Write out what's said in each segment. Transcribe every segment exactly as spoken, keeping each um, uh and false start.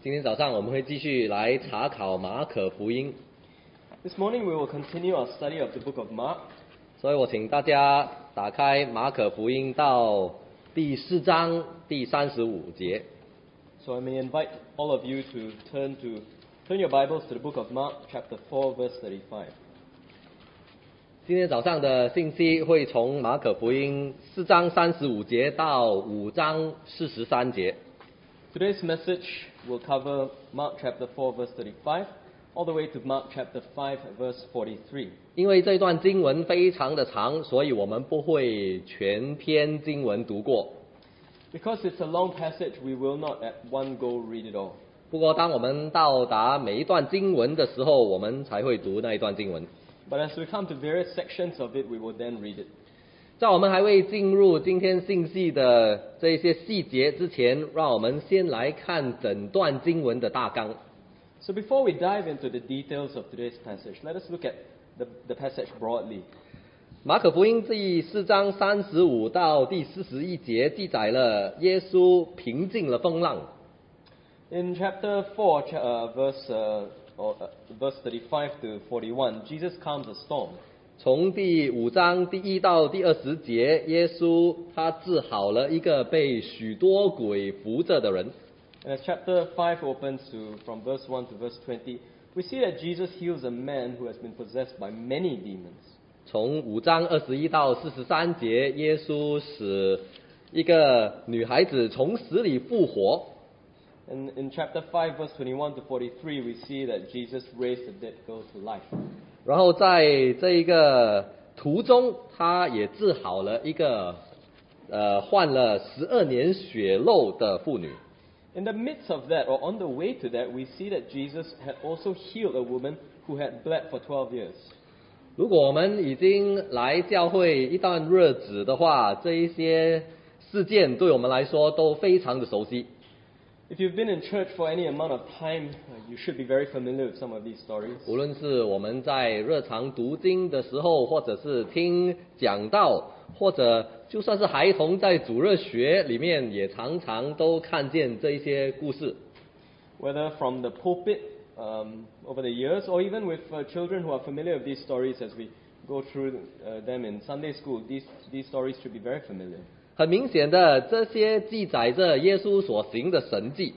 今天早上我们会继续来查考马可福音。 This morning we will continue our study of the book of Mark. 所以我请大家打开马可福音到第四章第三十五节。 So I may invite all of you to turn to turn your Bibles to the book of Mark, chapter four, verse thirty-five. 今天早上的信息会从马可福音四章三十五节到五章四十三节。 Today's message will cover Mark chapter four, verse thirty-five, all the way to Mark chapter five, verse forty-three. 因为这段经文非常的长，所以我们不会全篇经文读过。 Because it's a long passage, we will not at one go read it all. 不过当我们到达每一段经文的时候，我们才会读那一段经文。 But as we come to various sections of it, we will then read it. 在我们还未进入今天信息的这一些细节之前，让我们先来看整段经文的大纲。 So before we dive into the details of today's passage, let us look at the, the passage broadly. 马可福音第四章三十五到第四十一节记载了耶稣平静了风浪。 In chapter four, uh, verse, uh, or, uh, verse thirty-five to forty-one, Jesus calms a storm. 从第五章第一到第二十节，耶稣他治好了一个被许多鬼附着的人。 And as chapter five opens to from verse one to verse twenty, we see that Jesus heals a man who has been possessed by many demons. 从五章二十一到四十三节，耶稣使一个女孩子从死里复活。 And in chapter five, verse twenty-one to forty-three, we see that Jesus raised the dead girl to life. 然后在这一个途中，他也治好了一个呃患了十二年血漏的妇女。 In the midst of that, or on the way to that, we see that Jesus had also healed a woman who had bled for twelve years. 如果我们已经来教会一段日子的话，这一些事件对我们来说都非常的熟悉。 If you've been in church for any amount of time, uh, you should be very familiar with some of these stories. 无论是我们在日常读经的时候，或者是听讲道，或者就算是孩童在主日学里面，也常常都看见这一些故事。 Whether from the pulpit um, over the years, or even with uh, children who are familiar with these stories as we go through uh, them in Sunday school, these, these stories should be very familiar. 很明显的，这些记载着耶稣所行的神迹。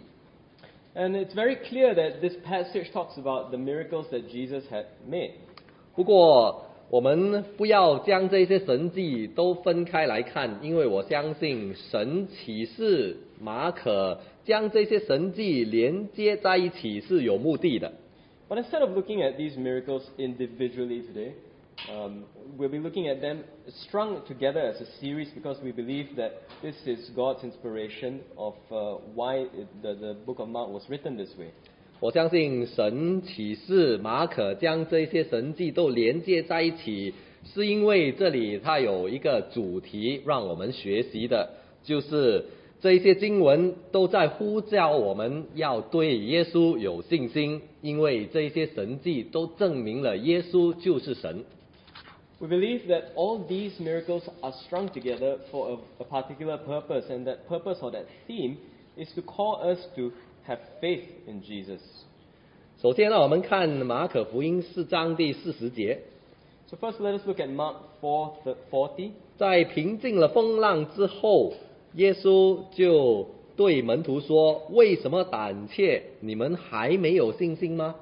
And it's very clear that this passage talks about the miracles that Jesus had made. 不过，我们不要将这些神迹都分开来看，因为我相信神启示马可将这些神迹连接在一起是有目的的。 But instead of looking at these miracles individually today, um, we'll be looking at them strung together as a series because we believe that this is God's inspiration of uh, why it, the, the book of Mark was written this way. 我相信神启示马可将这些神迹都连接在一起，是因为这里它有一个主题让我们学习的，就是这一些经文都在呼叫我们要对耶稣有信心，因为这一些神迹都证明了耶稣就是神。 We believe that all these miracles are strung together for a, a particular purpose, and that purpose or that theme is to call us to have faith in Jesus. 首先呢，我们看马可福音四章第四十节， So first, let us look at Mark four forty. 在平静了风浪之后，耶稣就对门徒说：“为什么胆怯？你们还没有信心吗？”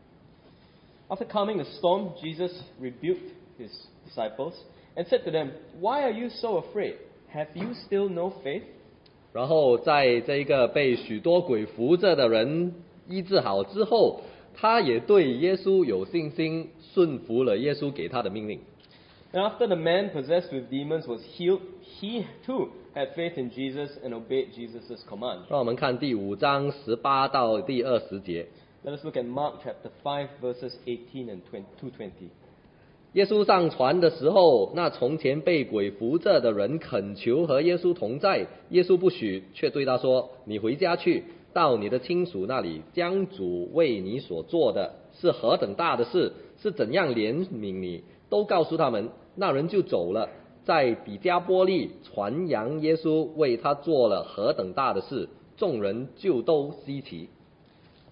After calming the storm, Jesus rebuked his disciples and said to them, "Why are you so afraid? Have you still no faith?" 然后在这一个被许多鬼扶着的人医治好之后，他也对耶稣有信心，顺服了耶稣给他的命令。 And after the man possessed with demons was healed, he too had faith in Jesus and obeyed Jesus' command. 让我们看第五章十八到第二十节。 Let us look at Mark chapter five, verses eighteen and two twenty. 耶稣上船的时候，那从前被鬼扶着的人恳求和耶稣同在，耶稣不许，却对他说：“你回家去，到你的亲属那里，将主为你所做的是何等大的事，是怎样怜悯你，都告诉他们。”那人就走了，在比加波利传扬耶稣为他做了何等大的事，众人就都稀奇。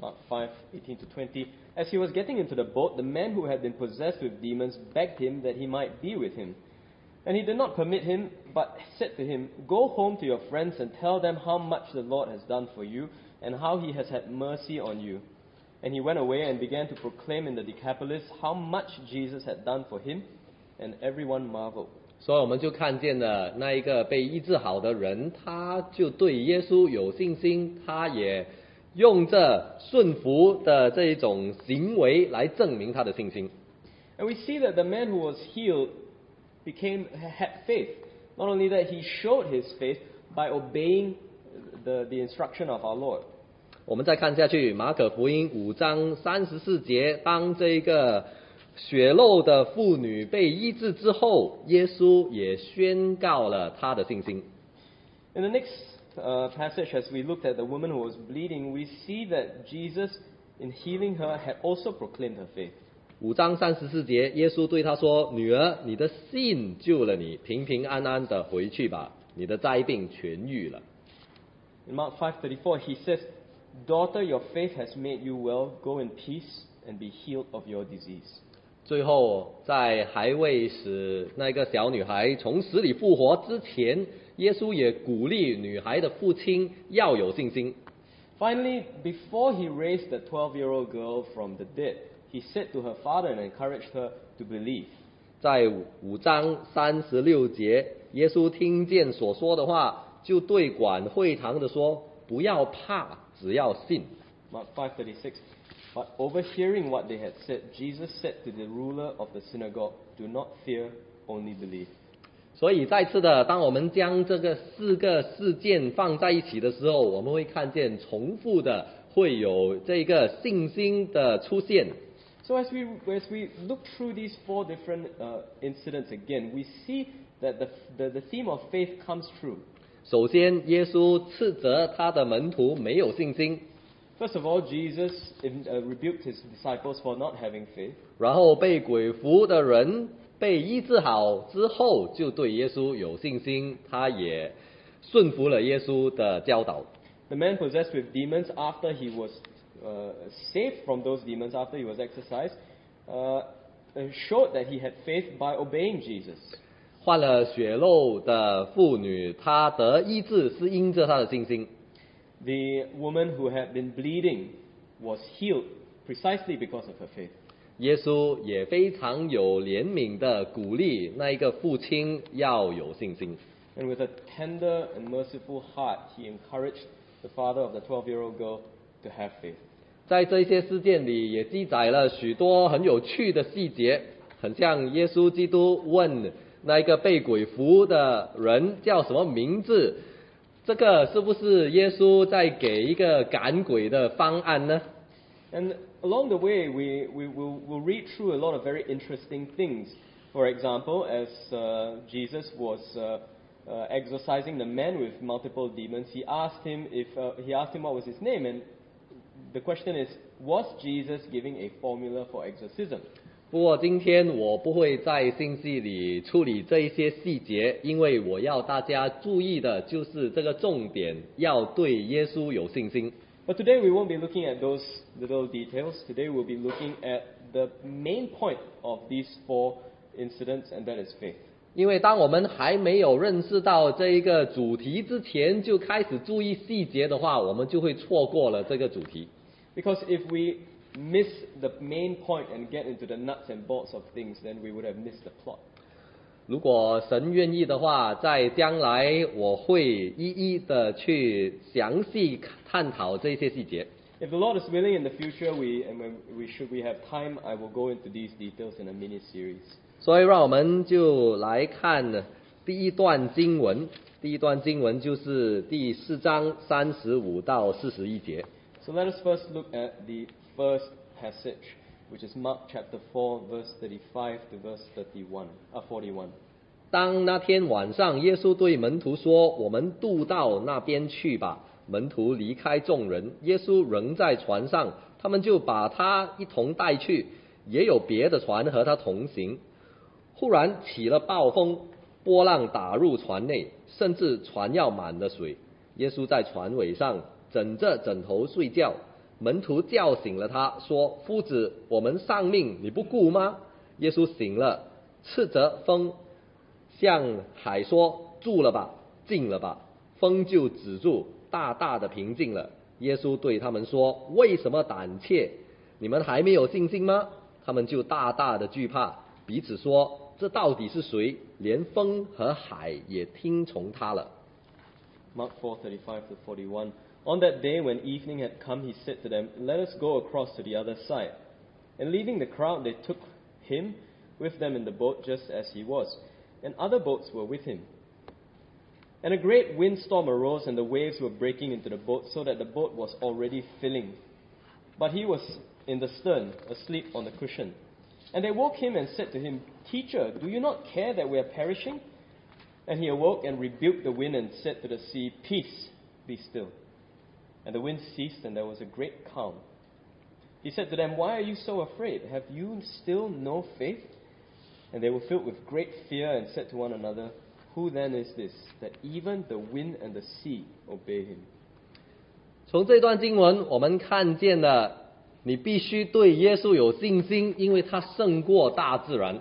Mark five, eighteen to twenty. As he was getting into the boat, the man who had been possessed with demons begged him that he might be with him. And he did not permit him, but said to him, Go home to your friends and tell them how much the Lord has done for you, and how he has had mercy on you. And he went away and began to proclaim in the Decapolis how much Jesus had done for him, and everyone marveled. 所以我们就看见了那一个被医治好的人，他就对耶稣有信心，他也用这顺服的这一种行为来证明他的信心。 And we see that the man who was healed became had faith. Not only that, he showed his faith by obeying the, the instruction of our Lord. 我们再看下去，马可福音五章三十四节，当这个血漏的妇女被医治之后，耶稣也宣告了他的信心。 In the next uh, passage, as we looked at the woman who was bleeding, we see that Jesus, in healing her, had also proclaimed her faith. 五章三十四节，耶稣对他说：“女儿，你的信救了你，平平安安的回去吧，你的灾病痊愈了。” In Mark five thirty-four, he says, Daughter, your faith has made you well. Go in peace and be healed of your disease. 最后，在还未使那个小女孩从死里复活之前，耶稣也鼓励女孩的父亲要有信心。 Finally, before he raised the twelve-year-old girl from the dead, he said to her father and encouraged her to believe. 在五章三十六节，耶稣听见所说的话，就对管会堂的说：“不要怕，只要信。” Mark five thirty-six. But overhearing what they had said, Jesus said to the ruler of the synagogue, Do not fear, only believe. 所以再次的，当我们将这个四个事件放在一起的时候，我们会看见重复的会有这个信心的出现。 So as we as we look through these four different uh, incidents again, we see that the, the the theme of faith comes true. 首先，耶稣斥责他的门徒没有信心。 First of all, Jesus uh, rebuked his disciples for not having faith. 然后被鬼附的人被医治好之后，就对耶稣有信心，他也顺服了耶稣的教导。 The man possessed with demons, after he was uh, saved from those demons, after he was exorcised, uh, showed that he had faith by obeying Jesus. 患了血漏的妇女，她得医治是因着她的信心。 The woman who had been bleeding was healed precisely because of her faith. 耶稣也非常有怜悯的鼓励那一个父亲要有信心。 And with a tender and merciful heart, he encouraged the father of the twelve-year-old girl to have faith. 在这些事件里，也记载了许多很有趣的细节，很像耶稣基督问那一个被鬼附的人叫什么名字。 这个是不是耶稣在给一个赶鬼的方案呢？ And along the way, we, we will we'll read through a lot of very interesting things. For example, as uh, Jesus was uh, uh, exorcising the man with multiple demons, he asked him if uh, he asked him what was his name, and the question is, was Jesus giving a formula for exorcism? 不过今天我不会在信息里处理这一些细节，因为我要大家注意的就是这个重点，要对耶稣有信心。 But today we won't be looking at those little details. Today we'll be looking at the main point of these four incidents, and that is faith. 因为当我们还没有认识到这一个主题之前，就开始注意细节的话，我们就会错过了这个主题。 Because if we miss the main point and get into the nuts and bolts of things, then we would have missed the plot. 如果神愿意的话，在将来我会一一的去详细探讨这些细节。 If the Lord is willing, in the future, we and when we should we have time, I will go into these details in a mini series. 所以，让我们就来看第一段经文。第一段经文就是第四章三十五到四十一节。 So let us first look at the first passage, which is Mark chapter four, verse thirty-five to verse thirty-one, uh, forty-one. 当那天晚上，耶稣对门徒说：“我们渡到那边去吧。”门徒离开众人，耶稣仍在船上，他们就把他一同带去，也有别的船和他同行。忽然起了暴风，波浪打入船内，甚至船要满了水。耶稣在船尾上枕着枕头睡觉。 门徒叫醒了他，说：夫子，我们丧命，你不顾吗？耶稣醒了，斥责风，向海说：住了吧，静了吧，风就止住，大大的平静了。耶稣对他们说：为什么胆怯？你们还没有信心吗？他们就大大的惧怕，彼此说：这到底是谁？连风和海也听从他了。 Mark four thirty-five to forty-one. On that day, when evening had come, he said to them, let us go across to the other side. And leaving the crowd, they took him with them in the boat just as he was, and other boats were with him. And a great windstorm arose, and the waves were breaking into the boat, so that the boat was already filling. But he was in the stern, asleep on the cushion. And they woke him and said to him, Teacher, do you not care that we are perishing? And he awoke and rebuked the wind and said to the sea, Peace, be still. And the wind ceased, and there was a great calm. He said to them, Why are you so afraid? Have you still no faith? And they were filled with great fear and said to one another, Who then is this, that even the wind and the sea obey him? 从这段经文，我们看见了，你必须对耶稣有信心，因为他胜过大自然。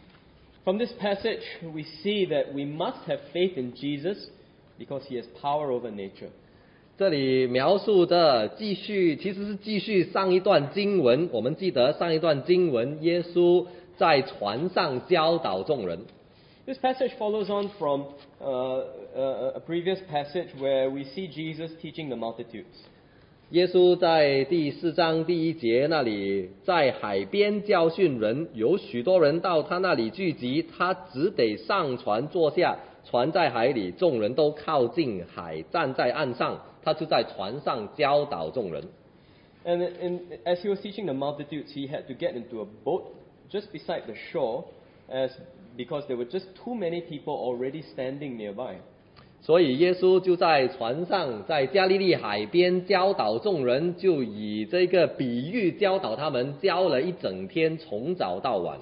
From this passage, we see that we must have faith in Jesus because he has power over nature. 这里描述的继续，其实是继续上一段经文。我们记得上一段经文，耶稣在船上教导众人。 This passage follows on from uh, a, a previous passage where we see Jesus teaching the multitudes. 耶稣在第四章第一节那里，在海边教训人，有许多人到他那里聚集，他只得上船坐下，船在海里，众人都靠近海，站在岸上，他就在船上教导众人。 And in, as he was teaching the multitudes, he had to get into a boat just beside the shore, as because there were just too many people already standing nearby. 所以耶稣就在船上，在加利利海边教导众人，就以这个比喻教导他们，教了一整天，从早到晚。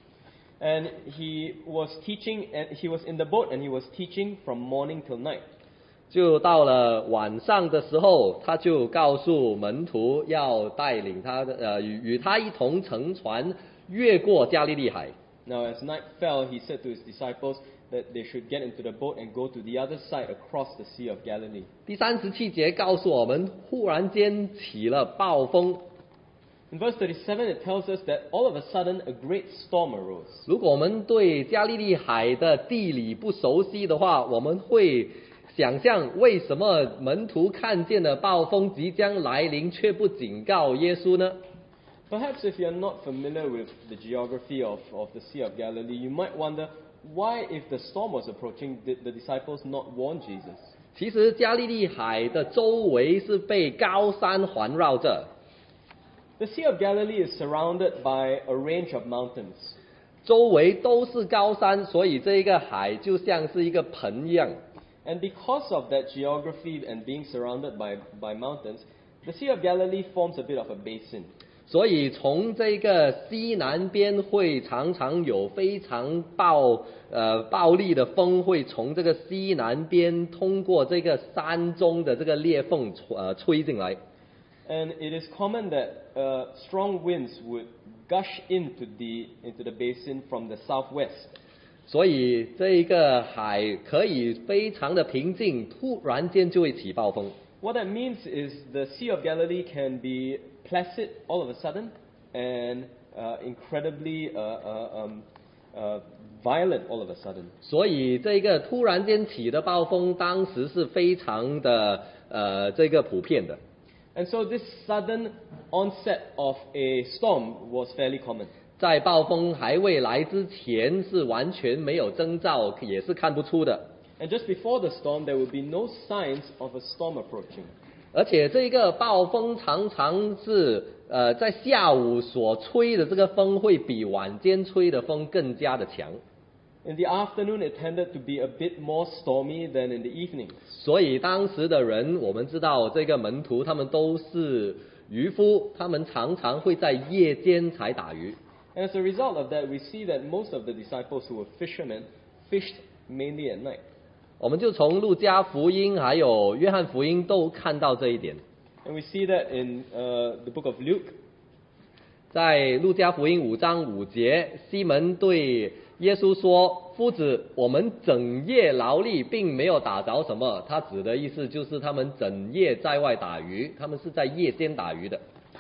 And he was teaching, and he was in the boat, and he was teaching from morning till night. 就到了晚上的时候，他就告诉门徒要带领他的呃与与他一同乘船越过加利利海。 Now, as night fell, he said to his disciples that they should get into the boat and go to the other side across the Sea of Galilee. 第三十七节告诉我们，忽然间起了暴风。 In verse thirty-seven, it tells us that all of a sudden a great storm arose. 如果我们对加利利海的地理不熟悉的话，我们会想象为什么门徒看见了暴风即将来临，却不警告耶稣呢？ Perhaps if you're not familiar with the geography of, of the Sea of Galilee, you might wonder why, if the storm was approaching, did the disciples not warn Jesus? 其实加利利海的周围是被高山环绕着， The Sea of Galilee is surrounded by a range of mountains. 周围都是高山，所以这一个海就像是一个盆一样。 And because of that geography and being surrounded by, by mountains, the Sea of Galilee forms a bit of a basin. 所以从这个西南边会常常有非常暴呃暴力的风，会从这个西南边通过这个山中的这个裂缝呃吹进来。 And it is common that uh, strong winds would gush into the, into the basin from the southwest. 所以这一个海可以非常的平静，突然间就会起暴风。 What that means is the Sea of Galilee can be placid all of a sudden and uh, incredibly uh, uh, um, uh, violent all of a sudden. 所以这个突然间起的暴风，当时是非常的呃这个普遍的。 And so this sudden onset of a storm was fairly common. 在暴风还未来之前，是完全没有征兆，也是看不出的。 And just before the storm, there would be no signs of a storm approaching. 而且这个暴风常常是呃在下午所吹的这个风，会比晚间吹的风更加的强。 In the afternoon, it tended to be a bit more stormy than in the evening. 所以当时的人，我们知道这个门徒他们都是渔夫，他们常常会在夜间才打鱼。 And as a result of that, we see that most of the disciples who were fishermen fished mainly at night. 我们就从路加福音还有约翰福音都看到这一点。 And we see that in uh, the book of Luke. 在路加福音五章五节，西门对耶稣说：“夫子，我们整夜劳力，并没有打着什么。”他指的意思就是他们整夜在外打鱼，他们是在夜间打鱼的。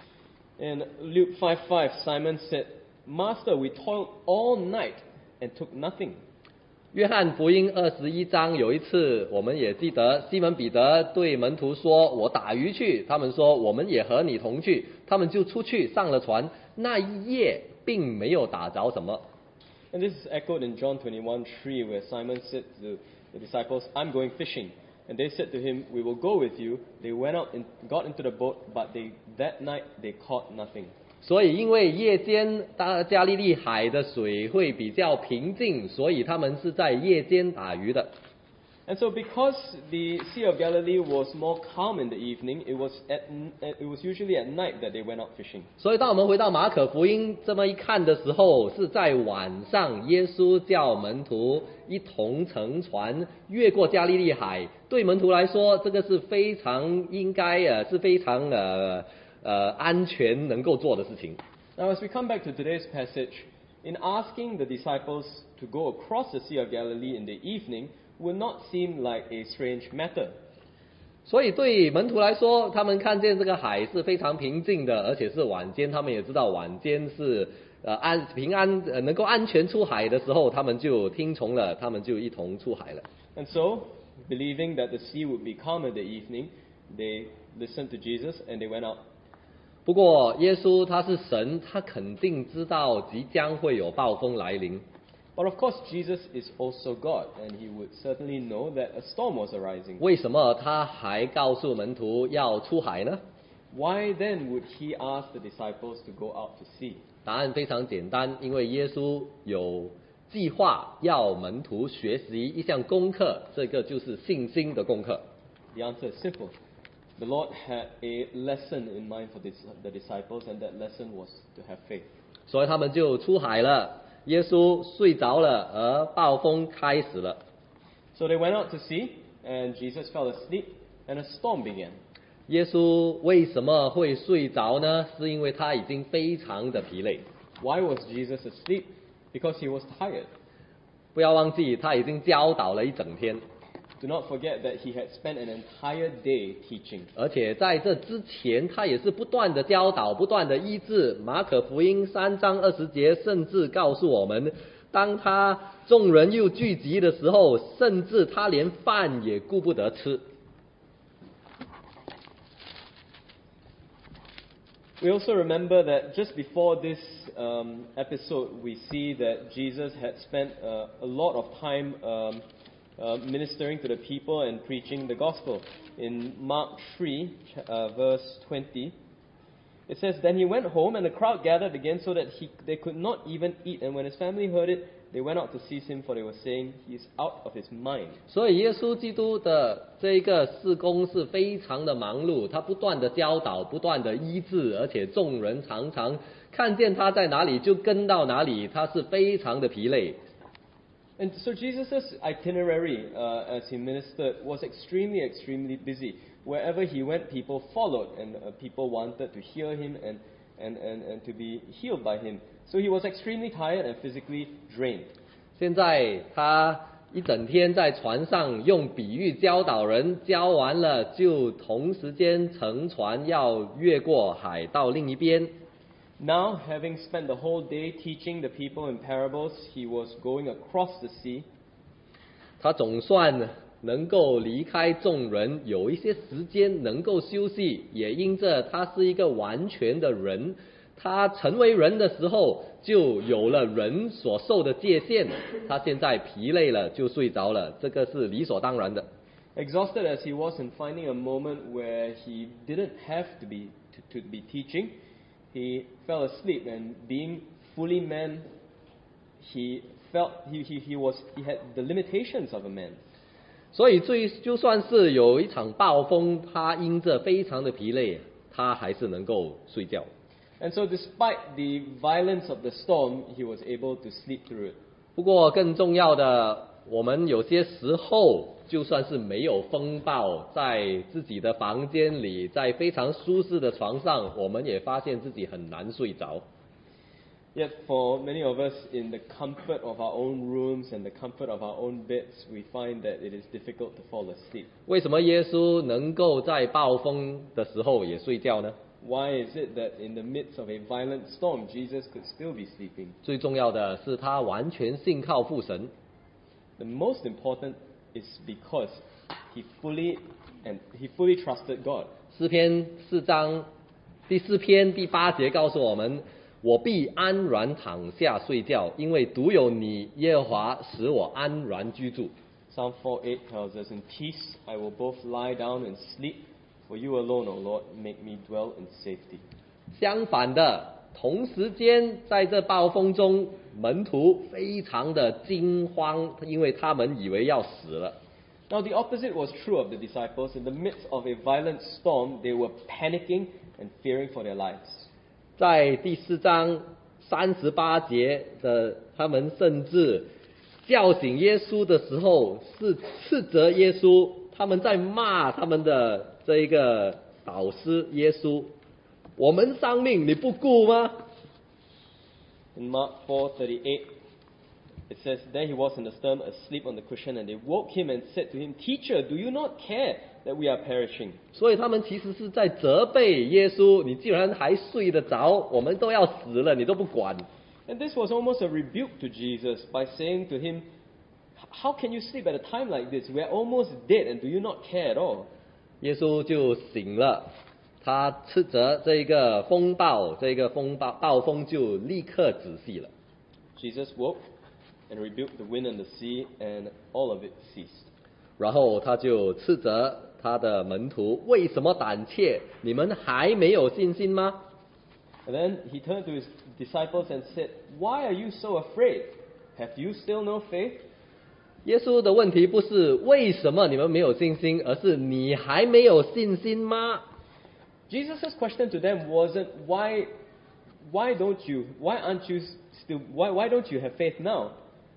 In Luke five five, Simon said, "Master, we toiled all night and took nothing." 约翰福音二十一章有一次，我们也记得西门彼得对门徒说：“我打鱼去。”他们说：“我们也和你同去。”他们就出去上了船，那一夜并没有打着什么。 And this is echoed in John twenty-one three, where Simon said to the disciples, "I'm going fishing." And they said to him, "We will go with you." They went out and got into the boat, but they, that night they caught nothing. 所以因为夜间大加利利海的水会比较平静，所以他们是在夜间打鱼的。 And so because the Sea of Galilee was more calm in the evening, it was at, it was usually at night that they went out fishing. 所以当我们回到马可福音这么一看的时候，是在晚上，耶稣叫门徒一同乘船越过加利利海。对门徒来说，这个是非常应该呃是非常呃呃安全能够做的事情。 Now as we come back to today's passage, in asking the disciples to go across the Sea of Galilee in the evening, would not seem like a strange matter. 所以对门徒来说，他们看见这个海是非常平静的，而且是晚间，他们也知道晚间是呃安平安呃能够安全出海的时候，他们就听从了，他们就一同出海了。 And so, believing that the sea would be calm in the evening, they listened to Jesus and they went out. 不过耶稣他是神，他肯定知道即将会有暴风来临。 But of course, Jesus is also God, and he would certainly know that a storm was arising. 为什么他还告诉门徒要出海呢？ Why then would he ask the disciples to go out to sea? 答案非常简单，因为耶稣有计划要门徒学习一项功课，这个就是信心的功课。 The answer is simple. The Lord had a lesson in mind for this, the disciples, and that lesson was to have faith. 所以他们就出海了。耶稣睡着了，而暴风开始了。 So they went out to sea, and Jesus fell asleep, and a storm began. 耶稣为什么会睡着呢？是因为他已经非常的疲累。 Why was Jesus asleep? Because he was tired. 不要忘记，他已经教导了一整天。 Do not forget that he had spent an entire day teaching. 而且在这之前，他也是不断的教导，不断的医治。马可福音三章二十节甚至告诉我们，当他众人又聚集的时候，甚至他连饭也顾不得吃。 We also remember that just before this um, episode, we see that Jesus had spent uh, a lot of time um, uh, ministering to the people and preaching the gospel. In Mark three, uh, verse twenty, it says, "Then he went home, and the crowd gathered again so that he, they could not even eat. And when his family heard it, they went out to seize him, for they were saying, 'He is out of his mind.'" 所以耶稣基督的这一个事工是非常的忙碌，他不断的教导，不断的医治，而且众人常常看见他在哪里就跟到哪里，他是非常的疲累。 And so Jesus' itinerary uh, as he ministered was extremely, extremely busy. Wherever he went, people followed, and uh, people wanted to hear him and, and, and, and to be healed by him. So he was extremely tired and physically drained. 现在他一整天在船上用比喻教导人，教完了就同时间乘船要越过海到另一边。 Now, having spent the whole day teaching the people in parables, he was going across the sea. 他总算能够离开众人，有一些时间能够休息，也因着他是一个完全的人，他成为人的时候就有了人所受的界限。他现在疲累了就睡着了，这个是理所当然的。 Exhausted as he was in finding a moment where he didn't have to be to, to be teaching, he fell asleep, and being fully man, he felt he, he, he was he had the limitations of a man. 所以最就算是有一场暴风，他因着非常的疲累，他还是能够睡觉。 And so despite the violence of the storm, he was able to sleep through it. 不过更重要的我们有些时候就算是没有风暴，在自己的房间里，在非常舒适的床上，我们也发现自己很难睡着。 Yet for many of us, in the comfort of our own rooms and the comfort of our own beds, we find that it is difficult to fall asleep. 为什么耶稣能够在暴风的时候也睡觉呢？ Why is it that in the midst of a violent storm, Jesus could still be sleeping? 最重要的是他完全信靠父神。 The most important is because he fully and he fully trusted God. 诗篇四章第四篇第八节告诉我们：我必安然躺下睡觉，因为独有你耶和华使我安然居住。 Psalm four eight tells us, "In peace I will both lie down and sleep, for you alone, O Lord, make me dwell in safety." 相反的，同时间在这暴风中，门徒非常的惊慌，因为他们以为要死了。 Now the opposite was true of the disciples. In the midst of a violent storm, they were panicking and fearing for their lives. 在第四章三十八节的，他们甚至叫醒耶稣的时候，是斥责耶稣，他们在骂他们的这一个导师耶稣。我们丧命你不顾吗？ In Mark four thirty-eight, it says, "There he was in the stern, asleep on the cushion, and they woke him and said to him, 'Teacher, do you not care that we are perishing?'" 所以他们其实是在责备耶稣，你既然还睡得着，我们都要死了，你都不管。 And this was almost a rebuke to Jesus by saying to him, "How can you sleep at a time like this? We are almost dead, and do you not care at all?" 耶稣就醒了，他斥责这个风暴，这个风暴暴风就立刻止息了。 Jesus woke and rebuked the wind and the sea, and all of it ceased. 然后他就斥责他的门徒，为什么胆怯？你们还没有信心吗？ And then he turned to his disciples and said, "Why are you so afraid? Have you still no faith?" 耶稣的问题不是为什么你们没有信心，而是你还没有信心吗？ Jesus' question to them wasn't, why, why don't you, why aren't you still, why, why don't you have faith now?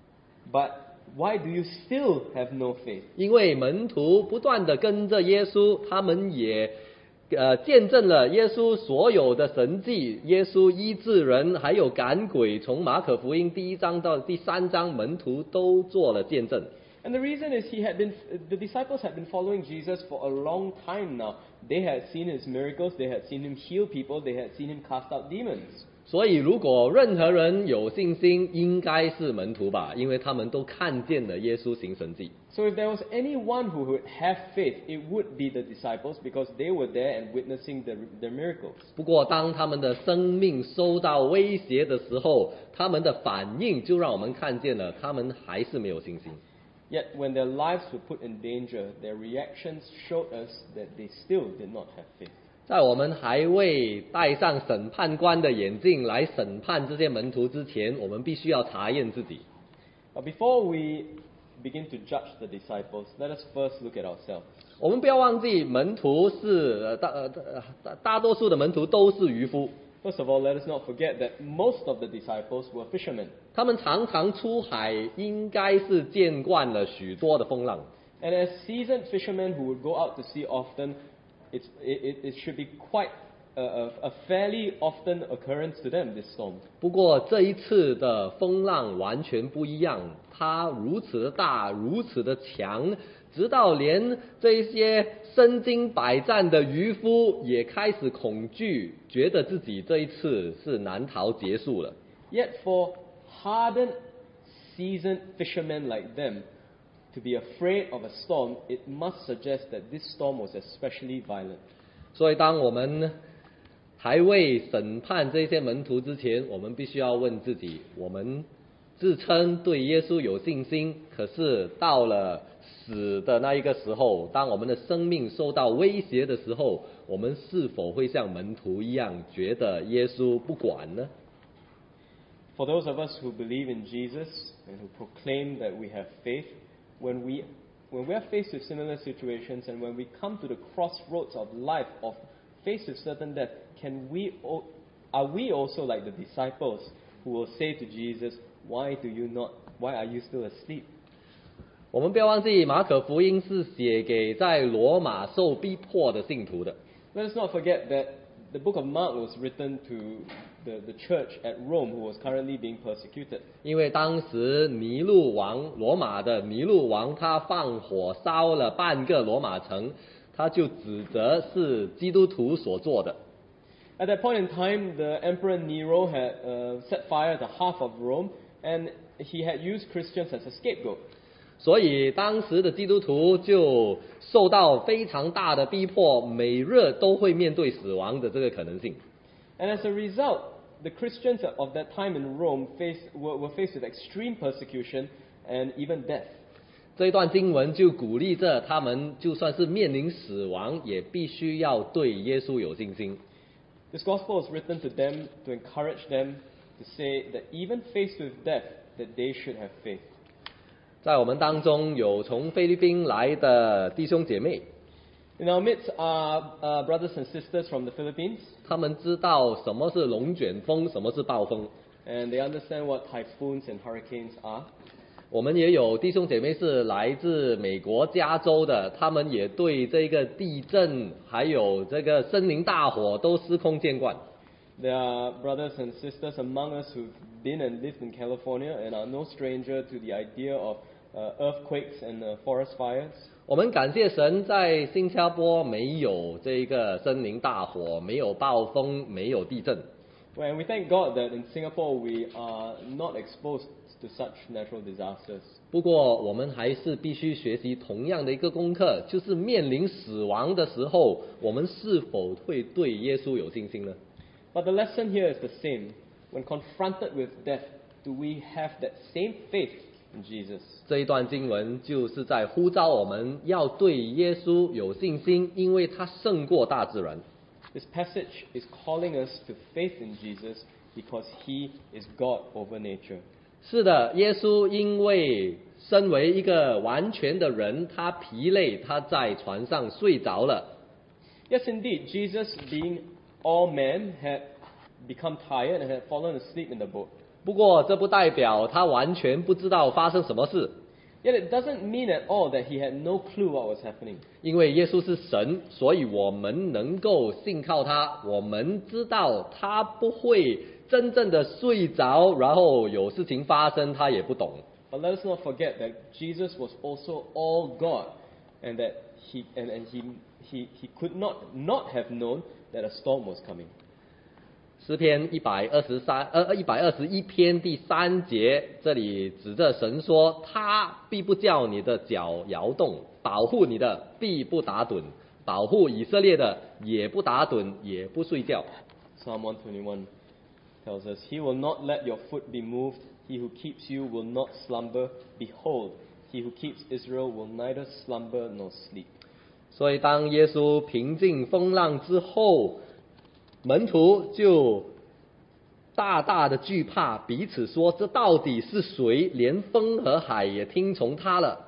But why do you still have no faith? 因为门徒不断的跟着耶稣，他们也呃见证了耶稣所有的神迹，耶稣医治人，还有赶鬼，从马可福音第一章到第三章，门徒都做了见证。 And the reason is he had been, the disciples had been following Jesus for a long time now. They had seen his miracles, they had seen him heal people, they had seen him cast out demons. 所以，如果任何人有信心，应该是门徒吧，因为他们都看见了耶稣行神迹。 So if there was anyone who would have faith, it would be the disciples because they were there and witnessing the, the miracles. 不过，当他们的生命受到威胁的时候，他们的反应就让我们看见了，他们还是没有信心。 Yet when their lives were put in danger, their reactions showed us that they still did not have faith. 在我们还未戴上审判官的眼镜来审判这些门徒之前，我们必须要查验自己。 But before we begin to judge the disciples, let us first look at ourselves. 我们不要忘记，门徒是呃大呃大大多数的门徒都是渔夫， First of all, let us not forget that most of the disciples were fishermen. 他们常常出海，应该是见惯了许多的风浪。 And as seasoned fishermen who would go out to sea often, it's, it, it, it should be quite a, a, a fairly often occurrence to them, this storm. 不过这一次的风浪完全不一样，它如此的大，如此的强，直到连这些身经百战的渔夫也开始恐惧，觉得自己这一次是难逃结束了。 Yet for hardened, seasoned fishermen like them to be afraid of a storm, it must suggest that this storm was especially violent. 所以，当我们还未审判这些门徒之前，我们必须要问自己：我们自称对耶稣有信心，可是到了死的那一个时候，当我们的生命受到威胁的时候，我们是否会像门徒一样，觉得耶稣不管呢？ For those of us who believe in Jesus and who proclaim that we have faith, when we when we are faced with similar situations and when we come to the crossroads of life, of faced with certain death, can we are we also like the disciples who will say to Jesus, "Why do you not? Why are you still asleep?" 我们不要忘记，马可福音是写给在罗马受逼迫的信徒的。 Let us not forget that the book of Mark was written to the, the church at Rome who was currently being persecuted. 因为当时尼禄王，罗马的尼禄王，他放火烧了半个罗马城，他就指责是基督徒所做的。 At that point in time, the Emperor Nero had uh, set fire to half of Rome, and he had used Christians as a scapegoat. 所以当时的基督徒就受到非常大的逼迫，每日都会面对死亡的这个可能性。 And as a result, the Christians of that time in Rome faced, were, were faced with extreme persecution and even death. 这一段经文就鼓励着他们，就算是面临死亡，也必须要对耶稣有信心。 This gospel is written to them to encourage them to say that even faced with death, that they should have faith. 在我们当中有从菲律宾来的弟兄姐妹， In our midst are uh, brothers and sisters from the Philippines, 他们知道什么是龙卷风，什么是暴风。 and they understand what typhoons and hurricanes are. 我们也有弟兄姐妹是来自美国加州的，他们也对这个地震还有这个森林大火都司空见惯。 There are brothers and sisters among us who've been and lived in California and are no stranger to the idea of uh, earthquakes and uh, forest fires. 我们感谢神，在新加坡没有这个森林大火，没有暴风，没有地震。 And we thank God that in Singapore we are not exposed to such natural disasters. 不过，我们还是必须学习同样的一个功课，就是面临死亡的时候，我们是否会对耶稣有信心呢？ But the lesson here is the same. When confronted with death, do we have that same faith in Jesus? 这一段经文就是在呼召我们要对耶稣有信心，因为他胜过大自然。 This passage is calling us to faith in Jesus because he is God over nature. 是的，耶稣因为身为一个完全的人，他疲累，他在船上睡着了。 Yes, indeed, Jesus, being all man, had become tired and had fallen asleep in the boat. 不过，这不代表他完全不知道发生什么事， Yet it doesn't mean at all that he had no clue what was happening. 因为耶稣是神，所以我们能够信靠他。我们知道他不会真正的睡着，然后有事情发生，他也不懂。 But let us not forget that Jesus was also all God, and that he and, and he, he he could not not have known that a storm was coming. 诗篇一百二十三呃一百二十一篇第三节，这里指着神说，他必不叫你的脚摇动，保护你的必不打盹，保护以色列的也不打盹，也不睡觉。 Psalm one twenty-one tells us, "He will not let your foot be moved. He who keeps you will not slumber. Behold, he who keeps Israel will neither slumber nor sleep." 所以当耶稣平静风浪之后，门徒就大大的惧怕，彼此说：“这到底是谁？连风和海也听从他了。”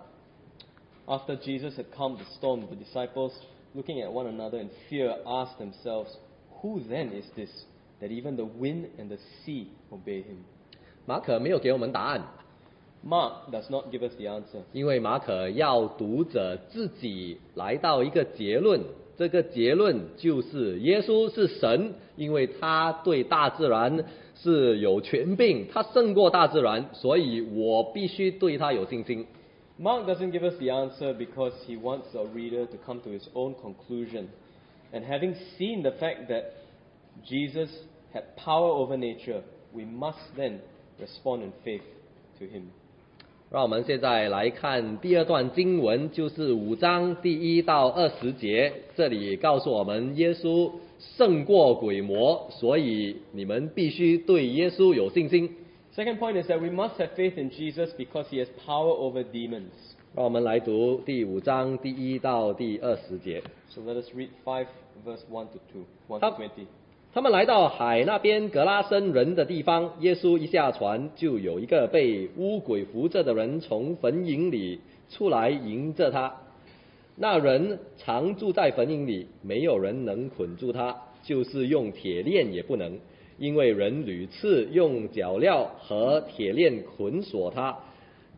After Jesus had calmed the storm, the disciples, looking at one another in fear, asked themselves, "Who then is this, that even the wind and the sea obey him?" 马可没有给我们答案， Mark does not give us the answer. 因为马可要读者自己来到一个结论，这个结论就是耶稣是神，因为他对大自然是有权柄，他胜过大自然，所以我必须对他有信心。 Mark doesn't give us the answer because he wants our reader to come to his own conclusion. And having seen the fact that Jesus had power over nature, we must then respond in faith to him. 让我们现在来看第二段经文，就是五章第一到二十节。这里告诉我们，耶稣胜过鬼魔，所以你们必须对耶稣有信心。 Second point is that we must have faith in Jesus because he has power over demons. 让我们来读第五章第一到第二十节。 So let us read five verse one to two, one 他 to twenty. 他们来到海那边格拉森人的地方，耶稣一下船，就有一个被污鬼附着的人从坟茔里出来迎着他。那人常住在坟茔里，没有人能捆住他，就是用铁链也不能，因为人屡次用脚镣和铁链捆锁他。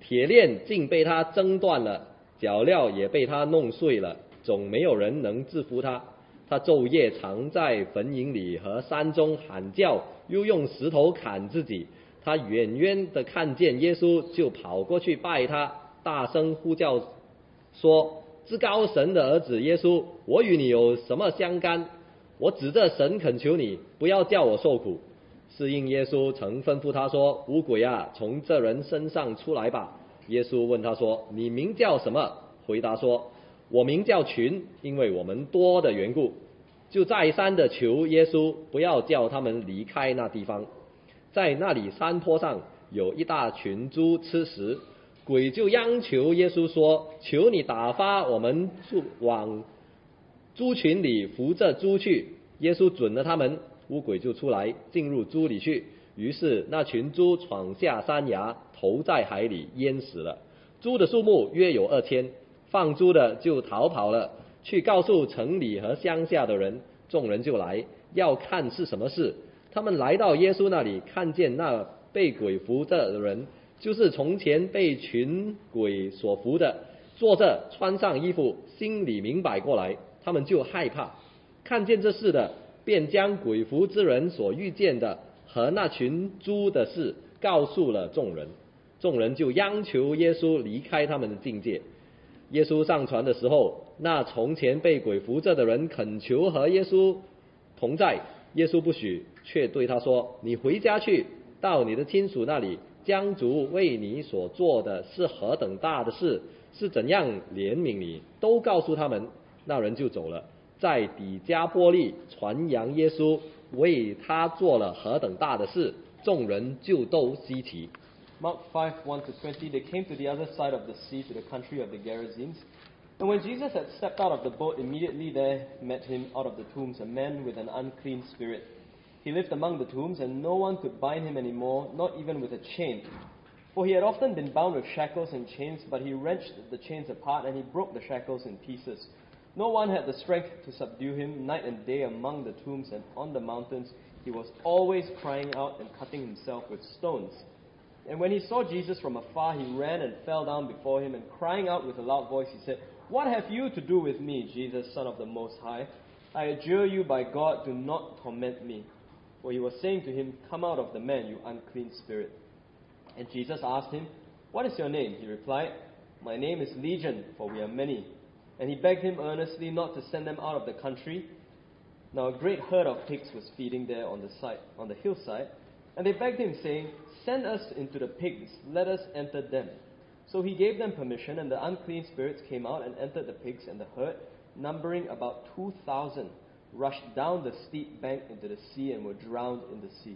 铁链竟被他挣断了，脚镣也被他弄碎了，总没有人能制服他。他昼夜藏在坟茔里和山中喊叫，又用石头砍自己。他远远的看见耶稣，就跑过去拜他，大声呼叫说：至高神的儿子耶稣，我与你有什么相干？我指着神恳求你，不要叫我受苦。是因耶稣曾吩咐他说：污鬼啊，从这人身上出来吧。耶稣问他说：你名叫什么？回答说：我名叫群，因为我们多的缘故。就再三的求耶稣不要叫他们离开那地方。在那里山坡上有一大群猪吃食，鬼就央求耶稣说：求你打发我们往猪群里扶着猪去。耶稣准了他们，污鬼就出来进入猪里去。于是那群猪闯下山崖，投在海里，淹死了。猪的数目约有二千，放猪的就逃跑了，去告诉城里和乡下的人。众人就来要看是什么事。他们来到耶稣那里，看见那被鬼附着的人，就是从前被群鬼所附的，坐着穿上衣服，心里明白过来，他们就害怕。看见这事的，便将鬼附之人所遇见的和那群猪的事告诉了众人。众人就央求耶稣离开他们的境界。耶稣上船的时候，那从前被鬼附着的人恳求和耶稣同在，耶稣不许，却对他说：你回家去，到你的亲属那里，将主为你所做的是何等大的事，是怎样怜悯你，都告诉他们。那人就走了，在底加波利传扬耶稣为他做了何等大的事，众人就都稀奇。 Mark five, one to twenty, they came to the other side of the sea, to the country of the Gerasenes. And when Jesus had stepped out of the boat, immediately there met him out of the tombs a man with an unclean spirit. He lived among the tombs, and no one could bind him anymore, not even with a chain. For he had often been bound with shackles and chains, but he wrenched the chains apart, and he broke the shackles in pieces. No one had the strength to subdue him. Night and day among the tombs and on the mountains, he was always crying out and cutting himself with stones. And when he saw Jesus from afar, he ran and fell down before him, and crying out with a loud voice, he said, What have you to do with me, Jesus, Son of the Most High? I adjure you by God, do not torment me. For he was saying to him, Come out of the man, you unclean spirit. And Jesus asked him, What is your name? He replied, My name is Legion, for we are many. And he begged him earnestly not to send them out of the country. Now a great herd of pigs was feeding there on the side, on the hillside. And they begged him, saying, Send us into the pigs, let us enter them. So he gave them permission, and the unclean spirits came out and entered the pigs, and the herd, numbering about two thousand, rushed down the steep bank into the sea and were drowned in the sea.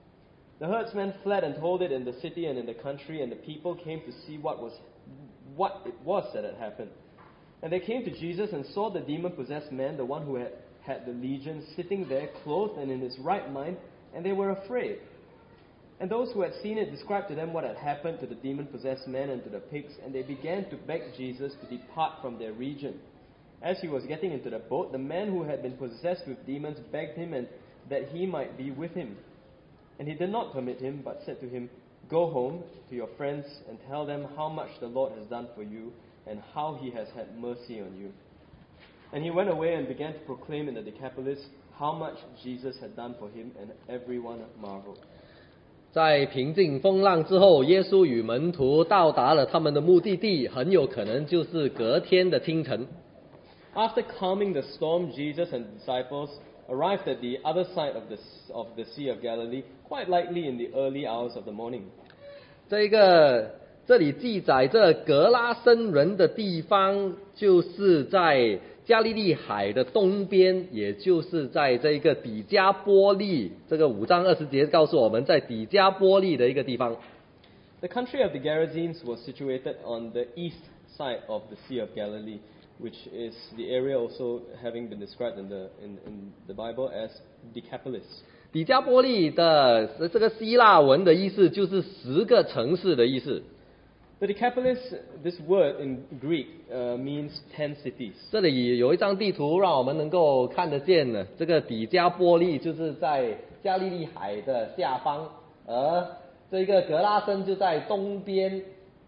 The herdsmen fled and told it in the city and in the country, and the people came to see what was what it was that had happened. And they came to Jesus and saw the demon-possessed man, the one who had had the legion, sitting there, clothed and in his right mind, and they were afraid. And those who had seen it described to them what had happened to the demon-possessed man and to the pigs, and they began to beg Jesus to depart from their region. As he was getting into the boat, the man who had been possessed with demons begged him and that he might be with him. And he did not permit him, but said to him, Go home to your friends and tell them how much the Lord has done for you and how he has had mercy on you. And he went away and began to proclaim in the Decapolis how much Jesus had done for him, and everyone marveled. 在平静风浪之后，耶稣与门徒到达了他们的目的地，很有可能就是隔天的清晨。 After calming the storm, Jesus and disciples arrived at the other side of the of the Sea of Galilee, quite likely in the early hours of the morning. 这个这里记载这格拉森人的地方，就是在加利利海的东边，也就是在这个底加波利，这个五章二十节告诉我们，在底加波利的一个地方。 The country of the Gerasenes was situated on the east side of the Sea of Galilee, which is the area also having been described in the in, in the Bible as Decapolis. 底加波利的这个希腊文的意思就是十个城市的意思。 The Decapolis, this word in Greek, uh, means ten cities. 这里有一张地图，让我们能够看得见的。这个底加波利就是在加利利海的下方，而这个格拉森就在东边。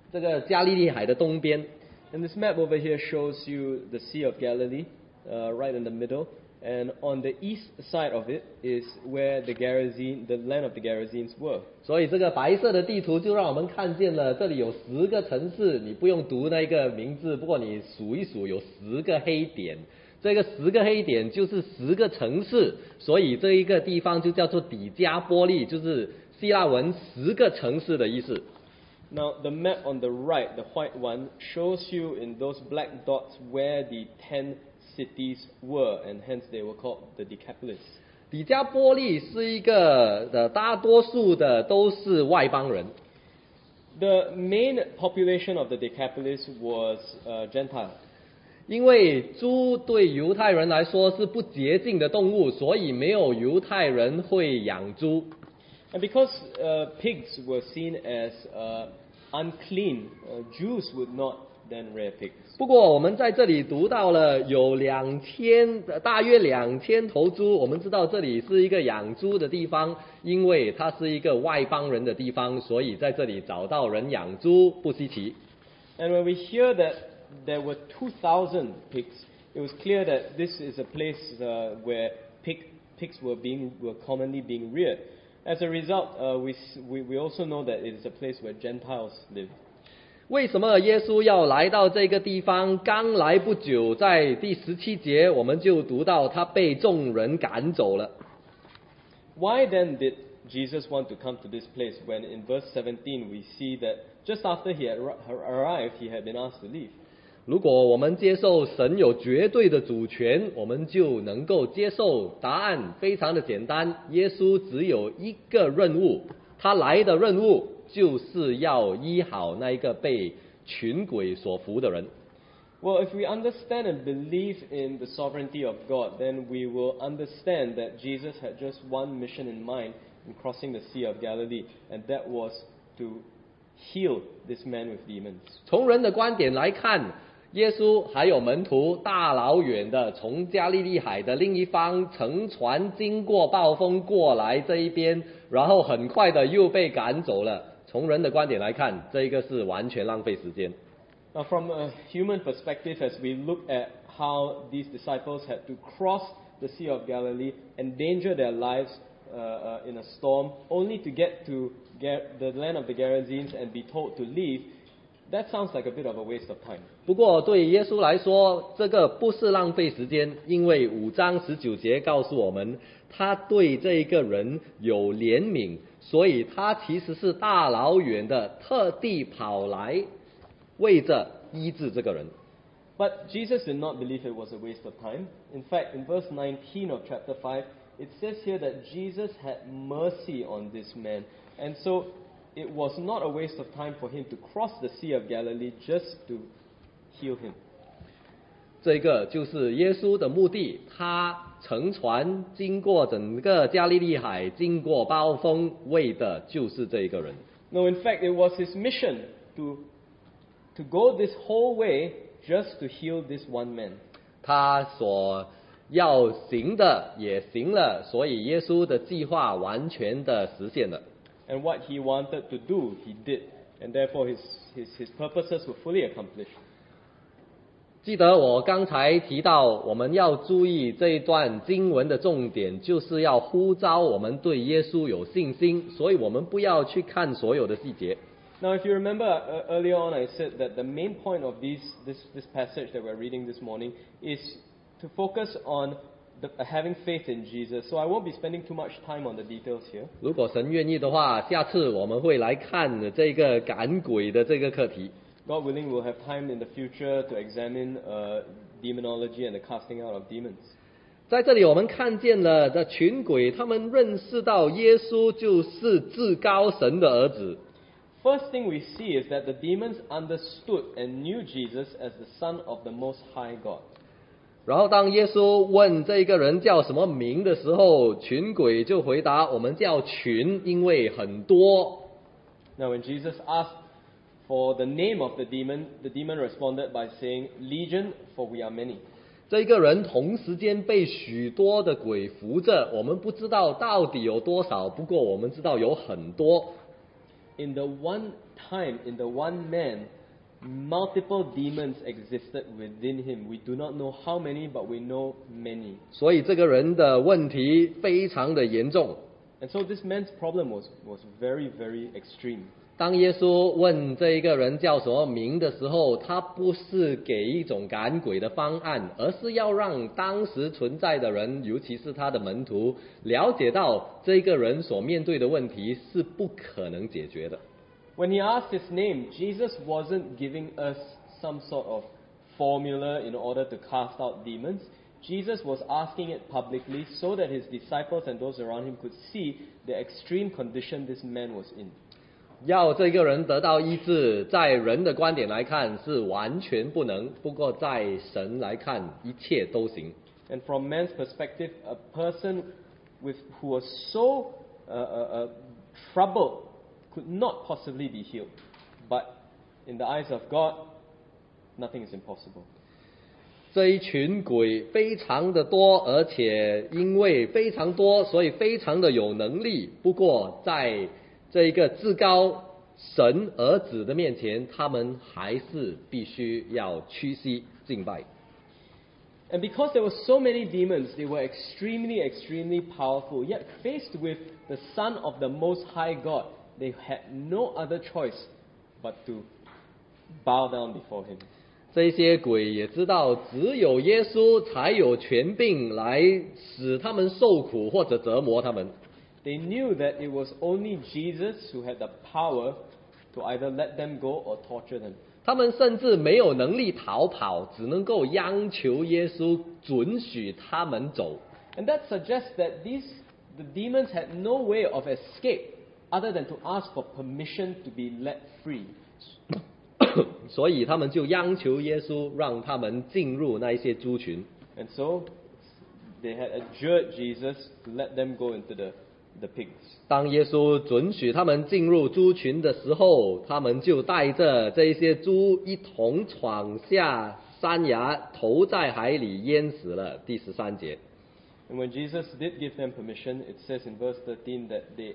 这个加利利海的东边。 And this map over here shows you the Sea of Galilee, uh, right in the middle. And on the east side of it is where the Gerasene, the land of the Gerasenes were. 所以这个白色的地图就让我们看见了，这里有十个城市，你不用读那个名字，不过你数一数，有十个黑点。这个十个黑点就是十个城市，所以这一个地方就叫做底加波利，就是希腊文十个城市的意思。 Now, the map on the right, the white one, shows you in those black dots where the ten cities were, and hence they were called the Decapolis. 底加波利是一个的，大多数的都是外邦人。 The main population of the Decapolis was uh, Gentile. 因为猪对犹太人来说是不洁净的动物，所以没有犹太人会养猪。 And because uh, pigs were seen as uh, unclean, uh, Jews would not then rear pigs. 不过我们在这里读到了有两千，大约两千头猪。我们知道这里是一个养猪的地方，因为它是一个外邦人的地方，所以在这里找到人养猪不稀奇。 And when we hear that there were two thousand pigs, it was clear that this is a place uh, where pig, pigs were being were commonly being reared. As a result, uh, we, we we also know that it is a place where Gentiles live. 为什么耶稣要来到这个地方？刚来不久，在第十七节我们就读到他被众人赶走了。 Why then did Jesus want to come to this place when in verse seventeen we see that just after he had arrived, he had been asked to leave? 如果我们接受神有绝对的主权，我们就能够接受答案非常的简单，耶稣只有一个任务，他来的任务就是要医好那一个被群鬼所服的人。 Well, if we understand and believe in the sovereignty of God, then we will understand that Jesus had just one mission in mind in crossing the Sea of Galilee, and that was to heal this man with demons. 从人的观点来看，耶稣还有门徒大老远的从加利利海的另一方乘船经过暴风过来这一边，然后很快的又被赶走了。从人的观点来看，这一个是完全浪费时间。 Now, from a human perspective, as we look at how these disciples had to cross the Sea of Galilee, endanger their lives uh, uh, in a storm, only to get to get the land of the Gerasenes and be told to leave, that sounds like a bit of a waste of time. 不过对耶稣来说，这个不是浪费时间，因为五章十九节告诉我们，他对这一个人有怜悯，所以他其实是大老远的特地跑来，为着医治这个人。 But Jesus did not believe it was a waste of time. In fact, in verse nineteen of chapter five, it says here that Jesus had mercy on this man. And so it was not a waste of time for him to cross the Sea of Galilee just to heal him. 这个就是耶稣的目的，他乘船经过整个加利利海，经过暴风，为的就是这一个人。 No, in fact, it was his mission to, to go this whole way just to heal this one man. 他所要行的也行了，所以耶稣的计划完全的实现了。 And what he wanted to do, he did. And therefore his, his, his purposes were fully accomplished. 记得我刚才提到，我们要注意这一段经文的重点，就是要呼召我们对耶稣有信心，所以我们不要去看所有的细节。 Now, if you remember uh, earlier on, I said that the main point of these, this, this passage that we're reading this morning is to focus on the, uh, having faith in Jesus. So I won't be spending too much time on the details here. 如果神愿意的话，下次我们会来看这个赶鬼的这个课题。 God willing, we'll have time in the future to examine uh, demonology and the casting out of demons. 在这里我们看见了的群鬼，他们认识到耶稣就是至高神的儿子。 First thing we see is that the demons understood and knew Jesus as the Son of the Most High God. 然后当耶稣问这个人叫什么名的时候，群鬼就回答：我们叫群，因为很多。 Now, when Jesus asked for the name of the demon, the demon responded by saying, Legion, for we are many. 这个人同时间被许多的鬼扶着，我们不知道到底有多少，不过我们知道有很多。 in the one time, in the one man, multiple demons existed within him. We do not know how many, but we know many. 所以这个人的问题非常的严重。 And so this man's problem was, was very, very extreme. 当耶稣问这一个人叫什么名的时候，他不是给一种赶鬼的方案，而是要让当时存在的人，尤其是他的门徒，了解到这个人所面对的问题是不可能解决的。 When he asked his name, Jesus wasn't giving us some sort of formula in order to cast out demons. Jesus was asking it publicly so that his disciples and those around him could see the extreme condition this man was in. 要这个人得到医治，在人的观点来看是完全不能，不过在神来看，一切都行。 And from man's perspective, a person with, who was so uh, uh, uh, troubled could not possibly be healed. But in the eyes of God, nothing is impossible. 这一群鬼非常的多，而且因为非常多，所以非常的有能力。不过在这一个至高神儿子的面前，他们还是必须要屈膝敬拜。 And because there were so many demons, they were extremely, extremely powerful. Yet faced with the Son of the Most High God, they had no other choice but to bow down before him. 这些鬼也知道，只有耶稣才有权柄来使他们受苦或者折磨他们。 They knew that it was only Jesus who had the power to either let them go or torture them. 他们甚至没有能力逃跑，只能够央求耶稣准许他们走。 And that suggests that these the demons had no way of escape other than to ask for permission to be let free. 所以他们就央求耶稣，让他们进入那一些猪群。 And so they had adjured Jesus to let them go into the, the pigs. 当耶稣准许他们进入猪群的时候，他们就带着这一些猪一同闯下山崖，投在海里淹死了。第十三节。 And when Jesus did give them permission, it says in verse thirteen that they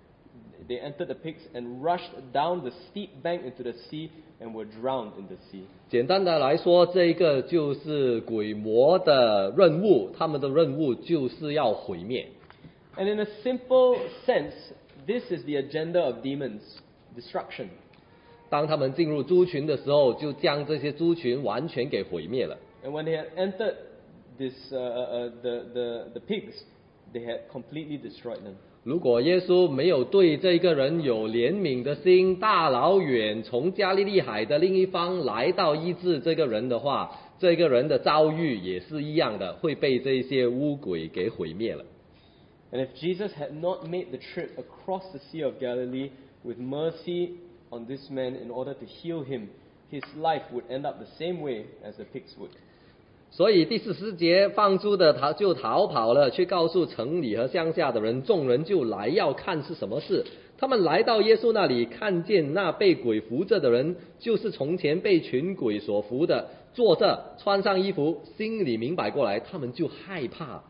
they entered the pigs and rushed down the steep bank into the sea and were drowned in the sea. 简单的来说，这一个就是鬼魔的任务，他们的任务就是要毁灭。 And in a simple sense, this is the agenda of demons, destruction. 当他们进入猪群的时候，就将这些猪群完全给毁灭了。 And when they had entered this, uh, uh, the, the, the pigs, they had completely destroyed them. 如果耶稣没有对这个人有怜悯的心，大老远从加利利海的另一方来到医治这个人的话，这个人的遭遇也是一样的，会被这些污鬼给毁灭了。 And if Jesus had not made the trip across the Sea of Galilee with mercy on this man in order to heal him, his life would end up the same way as the pigs would. 所以第四十节，放猪的逃就逃跑了，去告诉城里和乡下的人，众人就来要看是什么事。他们来到耶稣那里，看见那被鬼附着的人，就是从前被群鬼所附的，坐着，穿上衣服，心里明白过来，他们就害怕。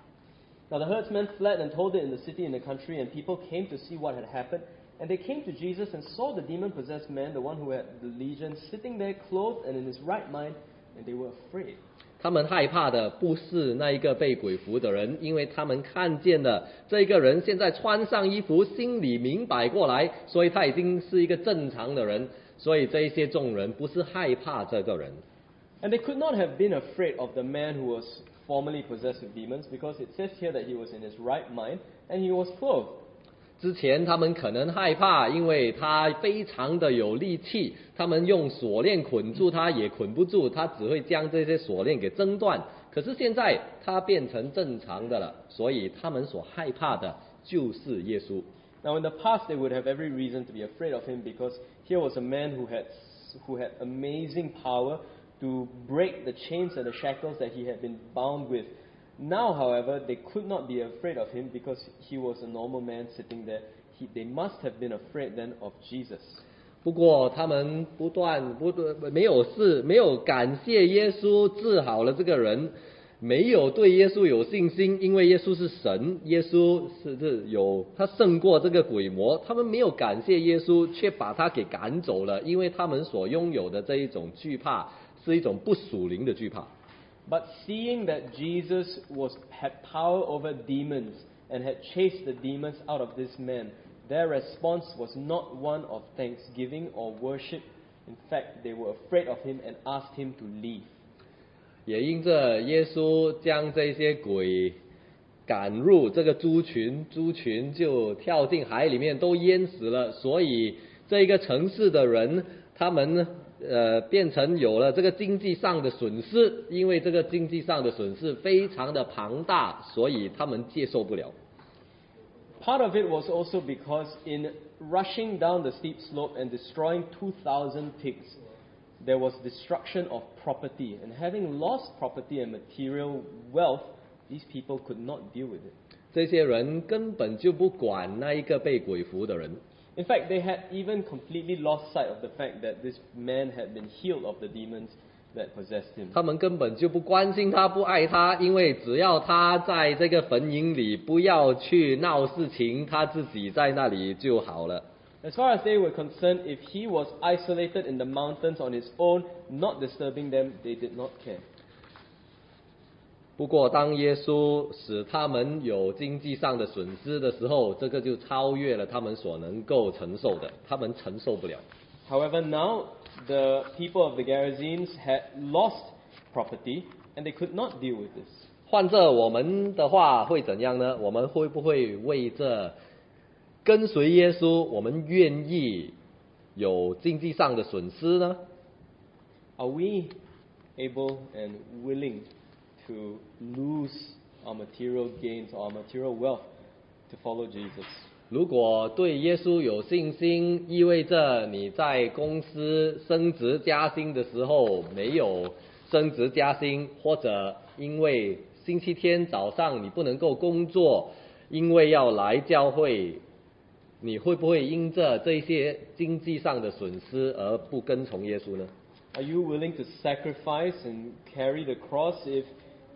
Now the herdsmen fled and told it in the city and the country, and people came to see what had happened. And they came to Jesus and saw the demon-possessed man, the one who had the legion, sitting there clothed and in his right mind, and they were afraid. 他们害怕的不是那一个被鬼附的人，因为他们看见了这一个人现在穿上衣服，心里明白过来，所以他已经是一个正常的人。所以这一些众人不是害怕这个人。 And they could not have been afraid of the man who was formerly possessed with demons, because it says here that he was in his right mind and he was clothed. 之前他们可能害怕，因为他非常的有力气，他们用锁链捆住他也捆不住，他只会将这些锁链给挣断。可是现在他变成正常的了，所以他们所害怕的就是耶稣。 Now in the past they would have every reason to be afraid of him, because here was a man who had who had amazing power to break the chains and the shackles that he had been bound with. Now, however, they could not be afraid of him because he was a normal man sitting there. He, they must have been afraid then of Jesus. 不过他们不断不断没有事，没有感谢耶稣治好了这个人， 没有对耶稣有信心，因为耶稣是神，耶稣是是有他胜过这个鬼魔，他们没有感谢耶稣，却把他给赶走了，因为他们所拥有的这一种惧怕是一种不属灵的惧怕。 But seeing that Jesus was had power over demons and had chased the demons out of this man, their response was not one of thanksgiving or worship. In fact, they were afraid of him and asked him to leave. 也因着耶稣将这些鬼赶入这个猪群，猪群就跳进海里面，都淹死了。所以这一个城市的人，他们呃变成有了这个经济上的损失，因为这个经济上的损失非常的庞大，所以他们接受不了。 Part of it was also because in rushing down the steep slope and destroying two thousand pigs, there was destruction of property. And having lost property and material wealth, these people could not deal with it. 这些人根本就不管那一个被鬼附的人。 In fact, they had even completely lost sight of the fact that this man had been healed of the demons that possessed him. 他们根本就不关心他，不爱他，因为只要他在这个坟茔里，不要去闹事情，他自己在那里就好了。 As far as they were concerned, if he was isolated in the mountains on his own, not disturbing them, they did not care. 不过，当耶稣使他们有经济上的损失的时候，这个就超越了他们所能够承受的，他们承受不了。 However, now the people of the Gerasenes had lost property, and they could not deal with this. 换着我们的话会怎样呢？我们会不会为这跟随耶稣，我们愿意有经济上的损失呢？ Are we able and willing to lose our material gains or our material wealth to follow Jesus? 如果对耶稣有信心，意味着你在公司升职加薪的时候没有升职加薪，或者因为星期天早上你不能够工作，因为要来教会，你会不会因着这些经济上的损失而不跟从耶稣呢？ Are you willing to sacrifice and carry the cross if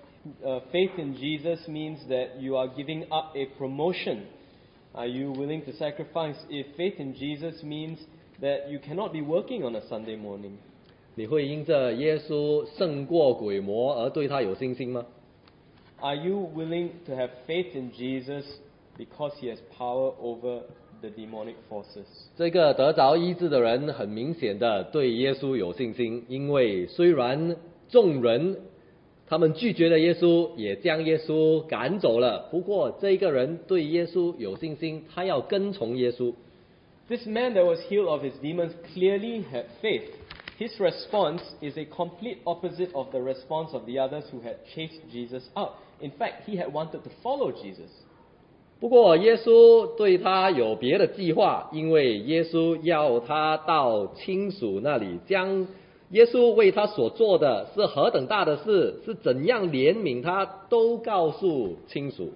uh, faith in Jesus means that you are giving up a promotion? Are you willing to sacrifice if faith in Jesus means that you cannot be working on a Sunday morning? 你会因着耶稣胜过鬼魔而对他有信心吗？ Are you willing to have faith in Jesus because he has power over the demonic forces? 这个得着医治的人很明显的对耶稣有信心，因为虽然众人他们拒绝了耶稣，也将耶稣赶走了，不过这个人对耶稣有信心，他要跟从耶稣。 This man that was healed of his demons clearly had faith. His response is a complete opposite of the response of the others who had chased Jesus out. In fact, he had wanted to follow Jesus. 不过耶稣对他有别的计划，因为耶稣要他到亲属那里，将耶稣为他所做的是何等大的事，是怎样怜悯他，都告诉亲属。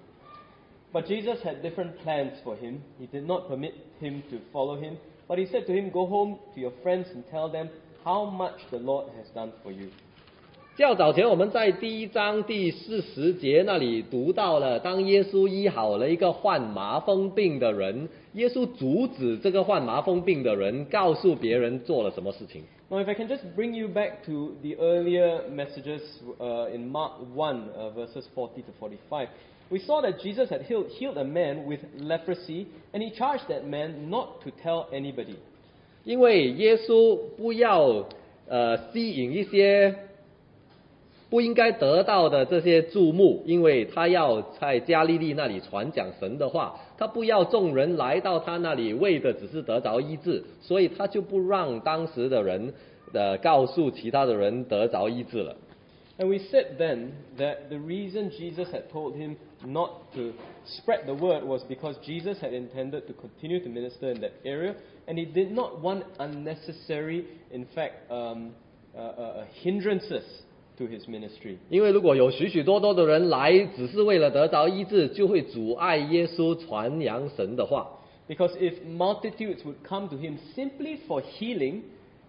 But Jesus had different plans for him. He did not permit him to follow him, but he said to him, "Go home to your friends and tell them how much the Lord has done for you." 较早前我们在第一章第四十节那里读到了，当耶稣医好了一个患麻风病的人，耶稣阻止这个患麻风病的人告诉别人做了什么事情。 Now, if I can just bring you back to the earlier messages uh, in Mark one, uh, verses forty to forty-five, we saw that Jesus had healed, healed a man with leprosy, and he charged that man not to tell anybody. 因为耶稣不要呃吸引一些不应该得到的这些注目，因为他要在加利利那里传讲神的话，他不要众人来到他那里为的只是得着医治，所以他就不让当时的人呃告诉其他的人得着医治了。 And we said then that the reason Jesus had told him not to spread the word was because Jesus had intended to continue to minister in that area, and he did not want unnecessary, in fact, um, uh, uh, hindrances to his ministry. 因为如果有许许多多的人来，只是为了得着医治，就会阻碍耶稣传扬神的话。 Because if multitudes would come to him simply for healing,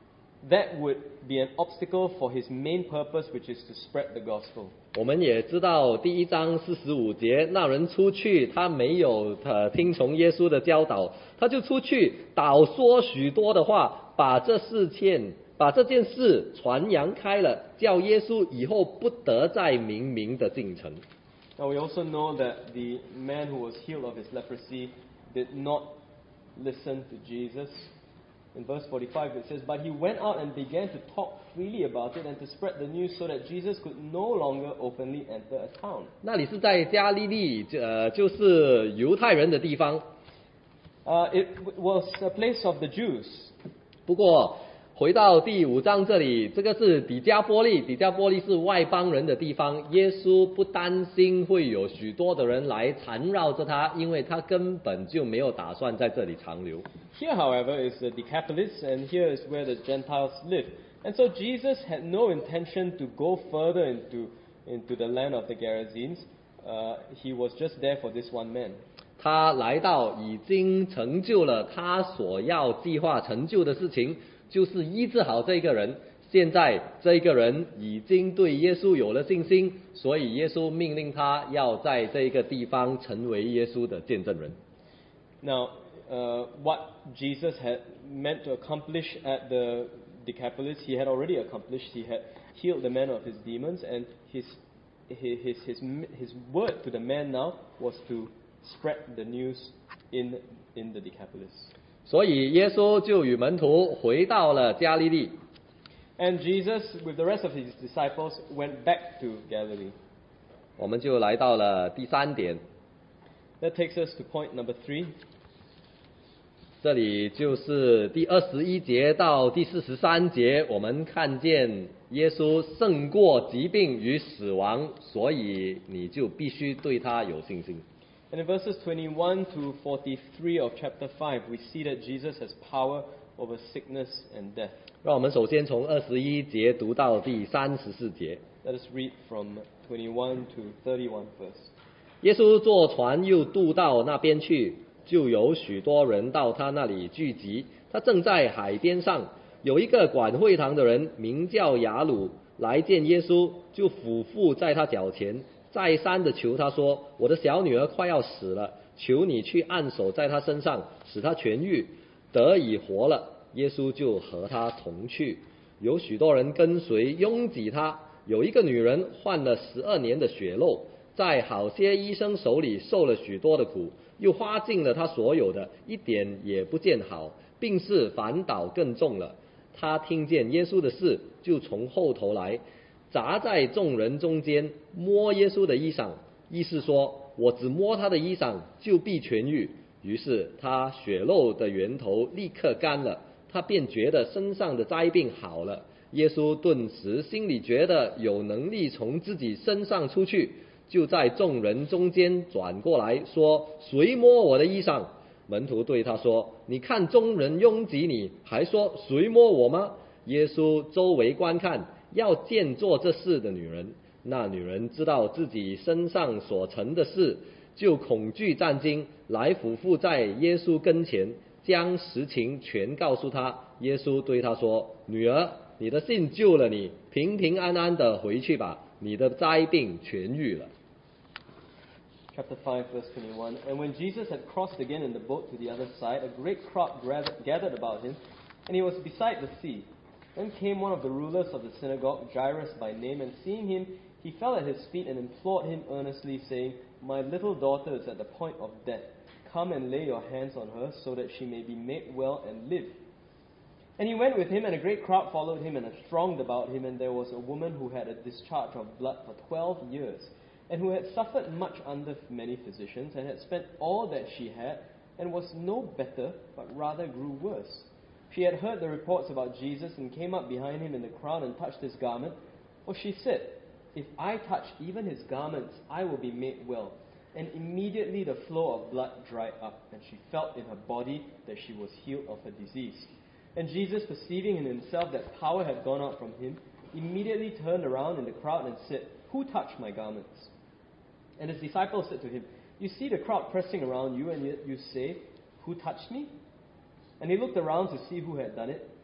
that would be an obstacle for his main purpose, which is to spread the gospel. 我们也知道第一章四十五节，那人出去，他没有呃听从耶稣的教导，他就出去倒说许多的话，把这事件把这件事传扬开了，叫耶稣以后不得再明明的进城。 Now we also know that the man who was healed of his leprosy did not listen to Jesus. In verse forty-five it says, "But he went out and began to talk freely about it and to spread the news so that Jesus could no longer openly enter a town." 那里是在加利利，呃，就是犹太人的地方。 Uh, it was a place of the Jews. 不过回到第五章这里，这个是底加波利，底加波利是外邦人的地方。耶稣不担心会有许多的人来缠绕着他，因为他根本就没有打算在这里长留。 Here, however, is the Decapolis, and here is where the Gentiles live. And so Jesus had no intention to go further into, into the land of the Gerasenes. Uh, he was just there for this one man. 他来到已经成就了他所要计划成就的事情，就是医治好这个人。现在这个人已经对耶稣有了信心，所以耶稣命令他要在这个地方成为耶稣的见证人。 Now, uh, what Jesus had meant to accomplish at the Decapolis, he had already accomplished. He had healed the man of his demons, and his his his his, his word to the man now was to spread the news in in the Decapolis. 所以耶稣就与门徒回到了加利利。 And Jesus, with the rest of his disciples, went back to Galilee. 我们就来到了第三点， That takes us to point number three. 这里就是第二十一节到第四十三节，我们看见耶稣胜过疾病与死亡，所以你就必须对他有信心。 And in verses twenty-one to forty-three of chapter five, we see that Jesus has power over sickness and death. 让我们首先从二十一节读到第三十四节。 Let us read from twenty-one to thirty-one first. 耶稣坐船又渡到那边去，就有许多人到他那里聚集。他正在海边上，有一个管会堂的人名叫雅鲁，来见耶稣，就俯伏在他脚前，再三的求他说：“我的小女儿快要死了，求你去按手在她身上，使她痊愈，得以活了。”耶稣就和他同去，有许多人跟随，拥挤他。有一个女人患了十二年的血漏，在好些医生手里受了许多的苦，又花尽了他所有的，一点也不见好，病势反倒更重了。他听见耶稣的事，就从后头来，砸在众人中间，摸耶稣的衣裳，意思说：“我只摸他的衣裳，就必痊愈。”于是他血漏的源头立刻干了，他便觉得身上的灾病好了。耶稣顿时心里觉得有能力从自己身上出去，就在众人中间转过来说：“谁摸我的衣裳？”门徒对他说：“你看众人拥挤你，还说谁摸我吗？”耶稣周围观看，要见做这事的女人。那女人知道自己身上所成的事，就恐惧战惊，来俯伏在耶稣跟前，将实情全告诉他。耶稣对他说：“女儿，你的信救了你，平平安安的回去吧，你的灾病痊愈了。” Chapter five, verse twenty-one. And when Jesus had crossed again in the boat to the other side, a great crowd gathered about him, and he was beside the sea. Then came one of the rulers of the synagogue, Jairus by name, and seeing him, he fell at his feet and implored him earnestly, saying, "My little daughter is at the point of death. Come and lay your hands on her, so that she may be made well and live." And he went with him, and a great crowd followed him and thronged about him. And there was a woman who had a discharge of blood for twelve years, and who had suffered much under many physicians, and had spent all that she had, and was no better, but rather grew worse. She had heard the reports about Jesus, and came up behind him in the crowd and touched his garment. For she said, "If I touch even his garments, I will be made well." And immediately the flow of blood dried up, and she felt in her body that she was healed of her disease. And Jesus, perceiving in himself that power had gone out from him, immediately turned around in the crowd and said, "Who touched my garments?" And his disciples said to him, "You see the crowd pressing around you, and yet you say, 'Who touched me?'" And he looked around to see who had done it.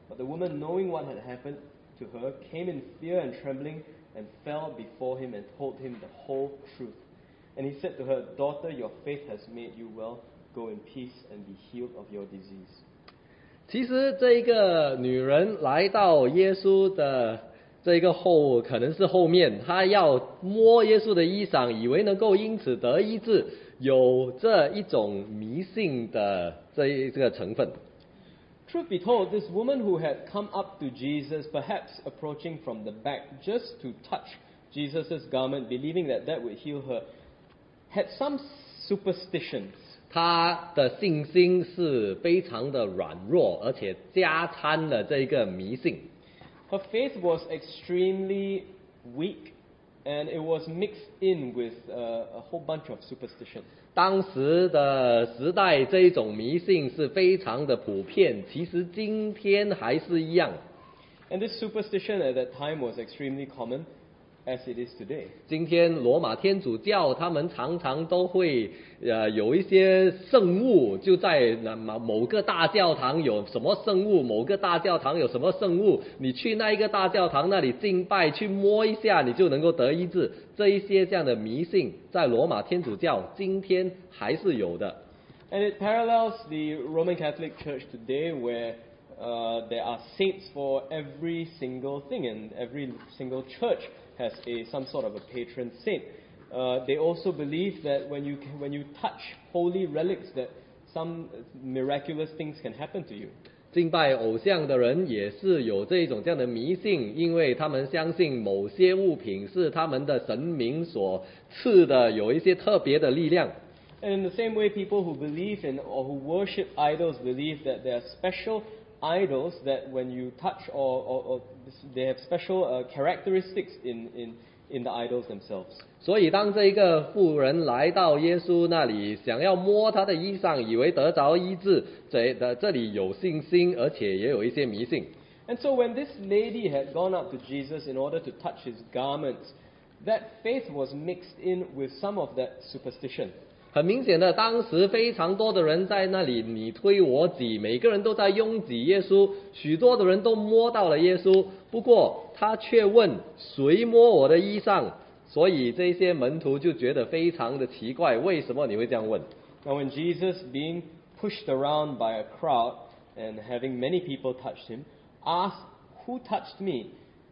But the woman, knowing what had happened to her, came in fear and trembling and fell before him and told him the whole truth. And he said to her, Daughter, your faith has made you well. Go in peace and be healed of your disease. 其实这一个女人来到耶稣的这一个后，可能是后面，她要摸耶稣的衣裳，以为能够因此得医治，有这一种迷信的这一这个成分。 Truth be told, this woman who had come up to Jesus, perhaps approaching from the back just to touch Jesus' garment, believing that that would heal her, had some superstitions. 她的信心是非常的软弱，而且加掺了这个迷信。 Her faith was extremely weak, and it was mixed in with uh, a whole bunch of superstitions. 当时的时代，这一种迷信是非常的普遍，其实今天还是一样。 And this superstition at that time was extremely common, as it is today. 今天罗马天主教他们常常都会呃有一些圣物，就在那某个大教堂有什么圣物，某个大教堂有什么圣物，你去那一个大教堂那里敬拜，去摸一下，你就能够得医治。这一些这样的迷信，在罗马天主教今天还是有的。 And it parallels the Roman Catholic Church today, where uh, there are saints for every single thing, and every single church has a some sort of a patron saint. Uh, they also believe that when you when you touch holy relics, that some miraculous things can happen to you. 敬拜偶像的人也是有这一种这样的迷信，因为他们相信某些物品是他们的神明所赐的，有一些特别的力量。 And in the same way, people who believe in or who worship idols believe that there are special idols that when you touch or, or, or they have special uh, characteristics in, in, in the idols themselves. 所以当这一个妇人来到耶稣那里，想要摸他的衣裳，以为得着医治，这的这里有信心，而且也有一些迷信。 And so when this lady had gone up to Jesus in order to touch his garments, that faith was mixed in with some of that superstition. 很明显的，当时非常多的人在那里你推我挤，每个人都在拥挤耶稣，许多的人都摸到了耶稣，不过他却问谁摸我的衣裳，所以这些门徒就觉得非常的奇怪，为什么你会这样问？ Now when Jesus, being pushed around by a crowd and having many people touch him, asked, "Who touched me?"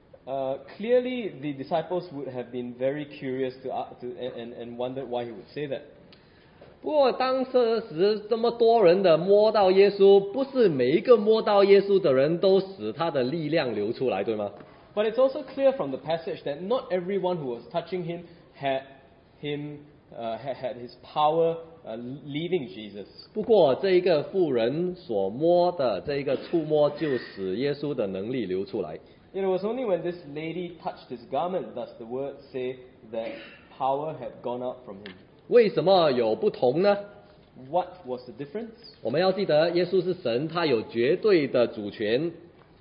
Uh, clearly, the disciples would have been very curious to, uh, to and, and wondered why he would say that. 不过当时这么多人的摸到耶稣，不是每一个摸到耶稣的人都使他的力量流出来，对吗？ But it's also clear from the passage that not everyone who was touching him had him uh, had, had his power uh, leaving Jesus. 不过这一个妇人所摸的这一个触摸，就使耶稣的能力流出来。 It was only when this lady touched his garment, thus the words say, that power had gone out from him. 为什么有不同呢？ What was the difference? 我们要记得，耶稣是神，他有绝对的主权。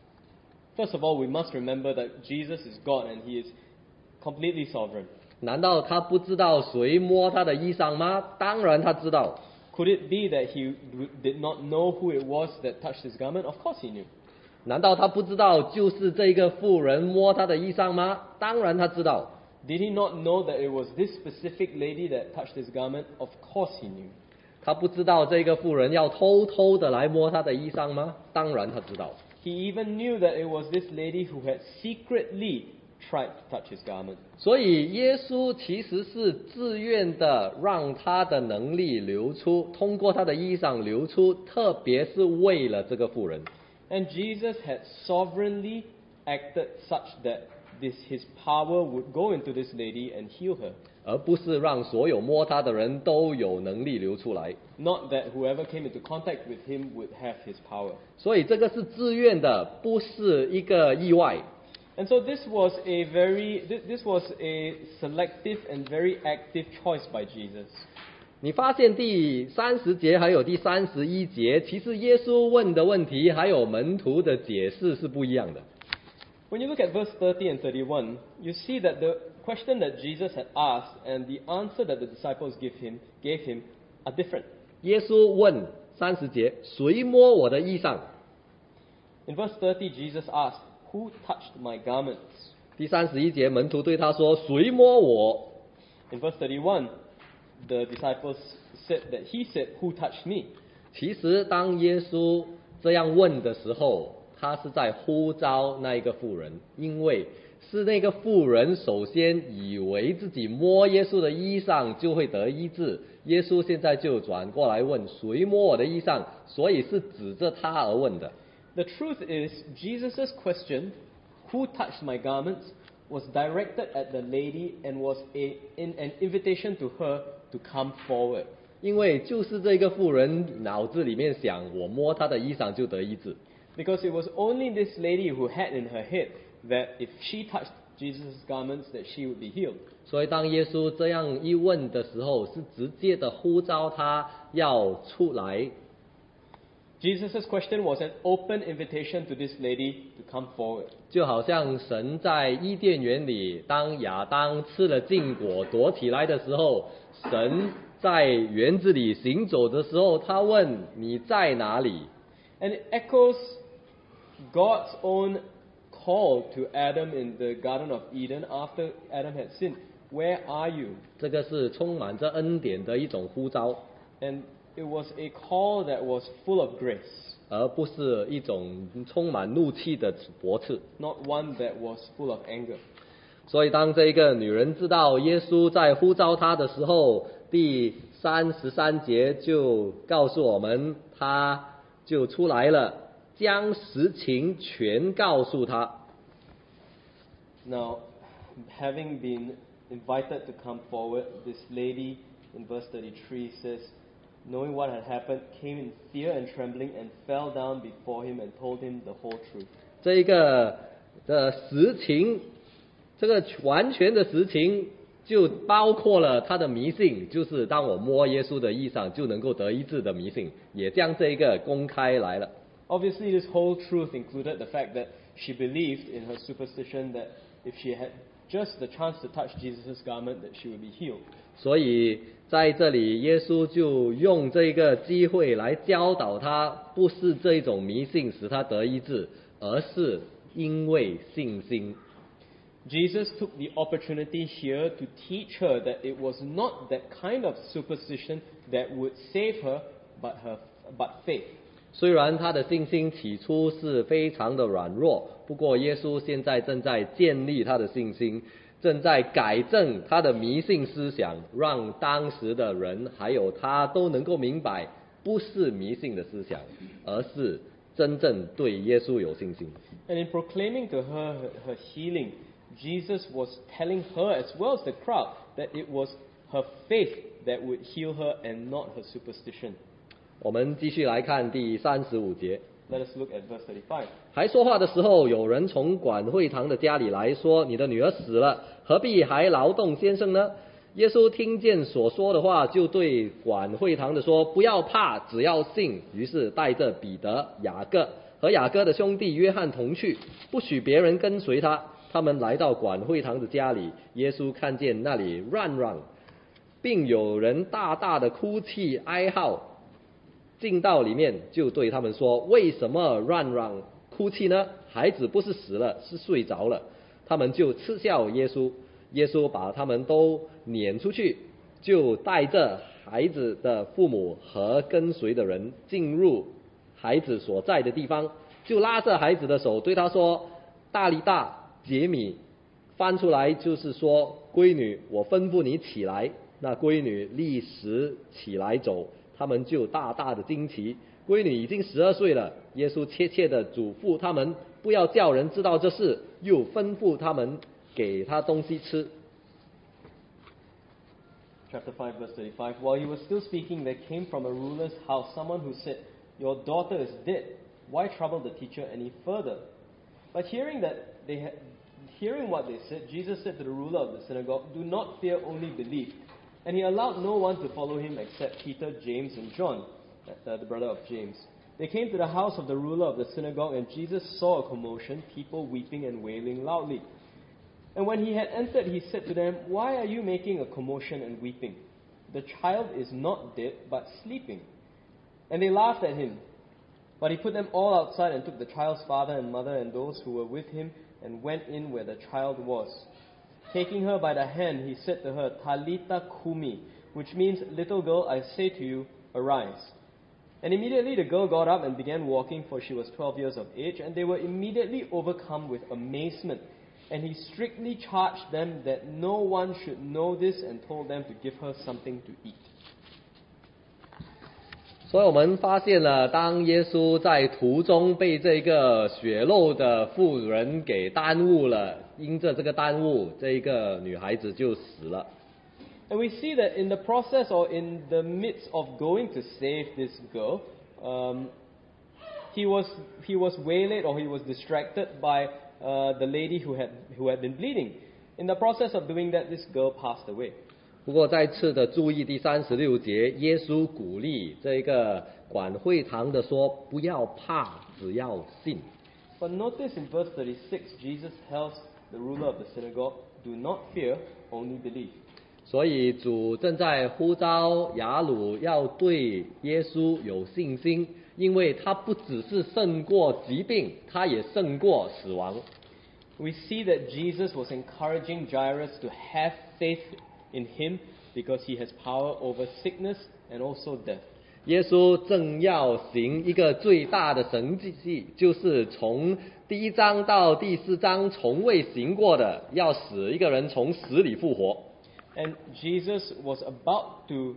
First of all, we must remember that Jesus is God and he is completely sovereign. 难道他不知道谁摸他的衣裳吗？当然他知道。 Could it be that he did not know who it was that touched his garment? Of course he knew. 难道他不知道就是这个妇人摸他的衣裳吗？当然他知道。 Did he not know that it was this specific lady that touched his garment? Of course he knew. 他不知道这个妇人要偷偷的来摸他的衣裳吗？当然他知道。 He even knew that it was this lady who had secretly tried to touch his garment. 所以耶稣其实是自愿的让他的能力流出，通过他的衣裳流出，特别是为了这个妇人。 And Jesus had sovereignly acted such that this his power would go into this lady and heal her. 而不是让所有摸他的人都有能力流出来。 Not that whoever came into contact with him would have his power. 所以这个是自愿的，不是一个意外。 And so this was a very this was a selective and very active choice by Jesus. 你发现第三十节还有第三十一节，其实耶稣问的问题还有门徒的解释是不一样的。 When you look at verse thirty and thirty-one, you see that the question that Jesus had asked and the answer that the disciples give him, gave him are different. 耶稣问三十节：谁摸我的衣裳？ In verse thirty, Jesus asked, "Who touched my garments?" 第三十一节，门徒对他说：“谁摸我？” In verse thirty-one, the disciples said that he said, "Who touched me?" 其实，当耶稣这样问的时候，他是在呼召那一个妇人，因为是那个妇人首先以为自己摸耶稣的衣裳就会得医治，耶稣现在就转过来问谁摸我的衣裳，所以是指着他而问的。 The truth is, Jesus' question, "Who touched my garments?" was directed at the lady and was a, in an invitation to her to come forward. 因为就是这个妇人脑子里面想，我摸她的衣裳就得医治。 Because it was only this lady who had in her head that if she touched Jesus' garments, that she would be healed. 所以当耶稣这样一问的时候，是直接的呼召他要出来。 Jesus' question was an open invitation to this lady to come forward. 就好像神在伊甸园里，当亚当吃了禁果躲起来的时候，神在园子里行走的时候，他问你在哪里？ And it echoes God's own call to Adam in the Garden of Eden after Adam had sinned. Where are you? 这个是充满着恩典的一种呼召， And it was a call that was full of grace, 而不是一种充满怒气的驳斥。 not one that was full of anger. 所以当这个女人知道耶稣在呼召她的时候，第三十三节就告诉我们，她就出来了，将实情全告诉她。 Now, having been invited to come forward, this lady in verse thirty-three says, knowing what had happened, came in fear and trembling and fell down before him and told him the whole truth. 这一个的实情，这个完全的实情就包括了他的迷信，就是当我摸耶稣的衣裳就能够得医治的迷信，也将这一个公开来了。 Obviously, this whole truth included the fact that she believed in her superstition that if she had just the chance to touch Jesus' garment, that she would be healed. 所以在这里，耶稣就用这个机会来教导他，不是这种迷信使他得医治，而是因为信心。 Jesus took the opportunity here to teach her that it was not that kind of superstition that would save her, but her, but faith. 虽然他的信心起初是非常的软弱，不过耶稣现在正在建立他的信心，正在改正他的迷信思想，让当时的人还有他都能够明白，不是迷信的思想，而是真正对耶稣有信心。 And in proclaiming to her her, her healing, Jesus was telling her as well as the crowd that it was her faith that would heal her and not her superstition. 我们继续来看第三十五节。 Let us look at verse thirty-five. 还说话的时候，有人从管会堂的家里来说：“你的女儿死了，何必还劳动先生呢？”耶稣听见所说的话，就对管会堂的说：“不要怕，只要信。”于是带着彼得、雅各和雅各的兄弟约翰同去，不许别人跟随他。他们来到管会堂的家里，耶稣看见那里乱嚷，并有人大大的哭泣哀号。进到里面，就对他们说：“为什么乱嚷哭泣呢？孩子不是死了，是睡着了。”他们就嗤笑耶稣。耶稣把他们都撵出去，就带着孩子的父母和跟随的人进入孩子所在的地方，就拉着孩子的手对他说：“大利大杰米。”翻出来就是说：“闺女，我吩咐你起来。”那闺女立时起来走。他们就大大的惊奇，闺女已经十二岁了。耶稣切切的嘱咐他们，不要叫人知道这事，又吩咐他们给他东西吃。 Chapter five, verse thirty-five. While he was still speaking, there came from a ruler's house someone who said, "Your daughter is dead. Why trouble the teacher any further?" But hearing that they had, hearing what they said, Jesus said to the ruler of the synagogue, "Do not fear, only believe." And he allowed no one to follow him except Peter, James, and John, uh, the brother of James. They came to the house of the ruler of the synagogue, and Jesus saw a commotion, people weeping and wailing loudly. And when he had entered, he said to them, "Why are you making a commotion and weeping? The child is not dead, but sleeping." And they laughed at him. But he put them all outside and took the child's father and mother and those who were with him and went in where the child was. Taking her by the hand, he said to her, Talitha Kumi, which means, little girl, I say to you, arise. And immediately the girl got up and began walking, for she was twelve years of age, and they were immediately overcome with amazement. And he strictly charged them that no one should know this, and told them to give her something to eat. 所以我们发现了，当耶稣在途中被这个血肉的妇人给耽误了，因着这个耽误，这一个女孩子就死了。 And we see that in the process or in the midst of going to save this girl, um, he was he was waylaid or he was distracted by uh, the lady who had who had been bleeding. In the process of doing that, this girl passed away. 不过再次的注意第三十六节，耶稣鼓励这个管会堂的说：“不要怕，只要信。” But notice in verse thirty-six, Jesus tells the ruler of the synagogue, "Do not fear, only believe." 所以主正在呼召雅鲁要对耶稣有信心，因为他不只是胜过疾病，他也胜过死亡。 We see that Jesus was encouraging Jairus to have faith in him because he has power over sickness and also death. 耶稣正要行一个最大的神迹，就是从第一章到第四章从未行过的，要使一个人从死里复活。 And Jesus was about to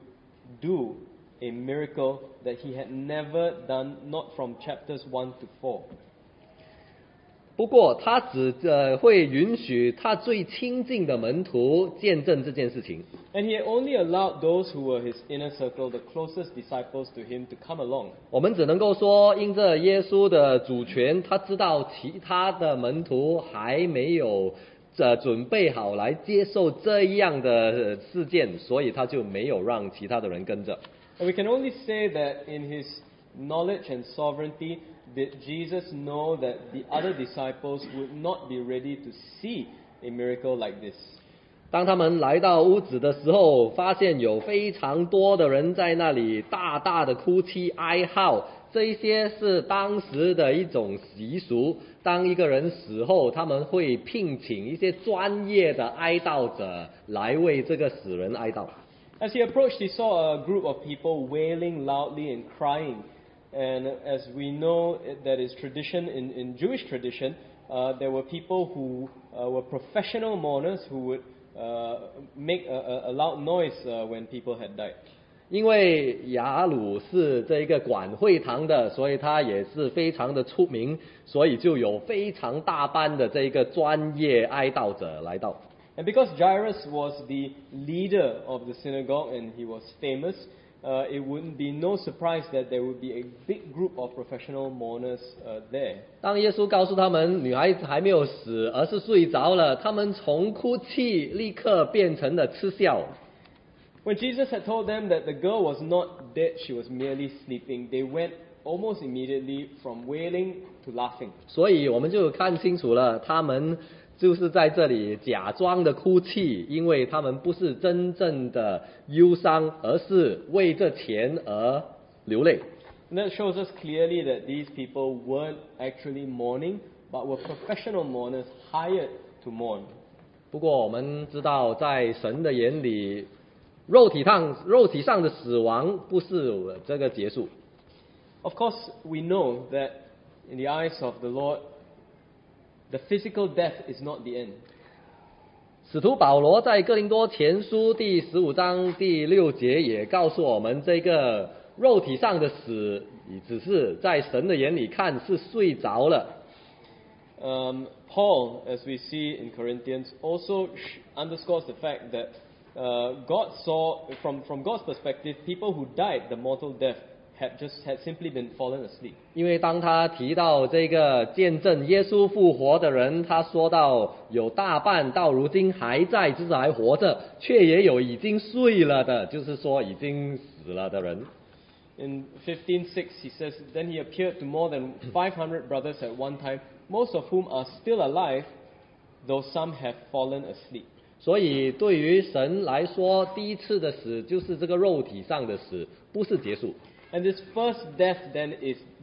do a miracle that he had never done, not from chapters one to four. 不过他只呃会允许他最亲近的门徒见证这件事情。 And he had only allowed those who were his inner circle, the closest disciples to him, to come along. 我们只能够说，因着耶稣的主权，他知道其他的门徒还没有呃准备好来接受这样的事件，所以他就没有让其他的人跟着。 And we can only say that in his knowledge and sovereignty, did Jesus know that the other disciples would not be ready to see a miracle like this. 当他们来到屋子的时候，发现有非常多的人在那里大大的哭泣哀号，这一些是当时的一种习俗。当一个人死后，他们会聘请一些专业的哀悼者来为这个死人哀悼。 As he approached, he saw a group of people wailing loudly and crying. And as we know, that is tradition in, in Jewish tradition, uh, there were people who uh, were professional mourners who would uh, make a, a loud noise uh, when people had died. 因为雅鲁是这个管会堂的，所以他也是非常的出名，所以就有非常大班的这个专业哀悼者来到。 And because Jairus was the leader of the synagogue and he was famous, uh, it wouldn't be no surprise that there would be a big group of professional mourners uh, there. 当耶稣告诉他们女孩子还没有死，而是睡着了，他们从哭泣立刻变成了嗤笑。 When Jesus had told them that the girl was not dead, she was merely sleeping, they went almost immediately from wailing to laughing. 所以我们就看清楚了，他们就是在这里假装的哭泣，因为他们不是真正的忧伤，而是为这钱而流泪。 And that shows us clearly that these people weren't actually mourning, but were professional mourners hired to mourn. 不过我们知道，在神的眼里，肉体上肉体上的死亡不是这个结束。 Of course, we know that in the eyes of the Lord, the physical death is not the end. 使徒保罗在哥林多前书第十五章第六节也告诉我们，这个肉体上的死，只是在神的眼里看是睡着了。 Um, Paul, as we see in Corinthians, also underscores the fact that uh, God saw, from, from God's perspective, people who died the mortal death had just had simply been fallen asleep. 因为当他提到这个见证耶稣复活的人，他说到有大半到如今还在，就是还活着，却也有已经睡了的，就是说已经死了的人。 In fifteen six, he says, Then he appeared to more than five hundred brothers at one time, most of whom are still alive, though some have fallen asleep. 所以对于神来说，第一次的死就是这个肉体上的死，不是结束。 And this first death then is the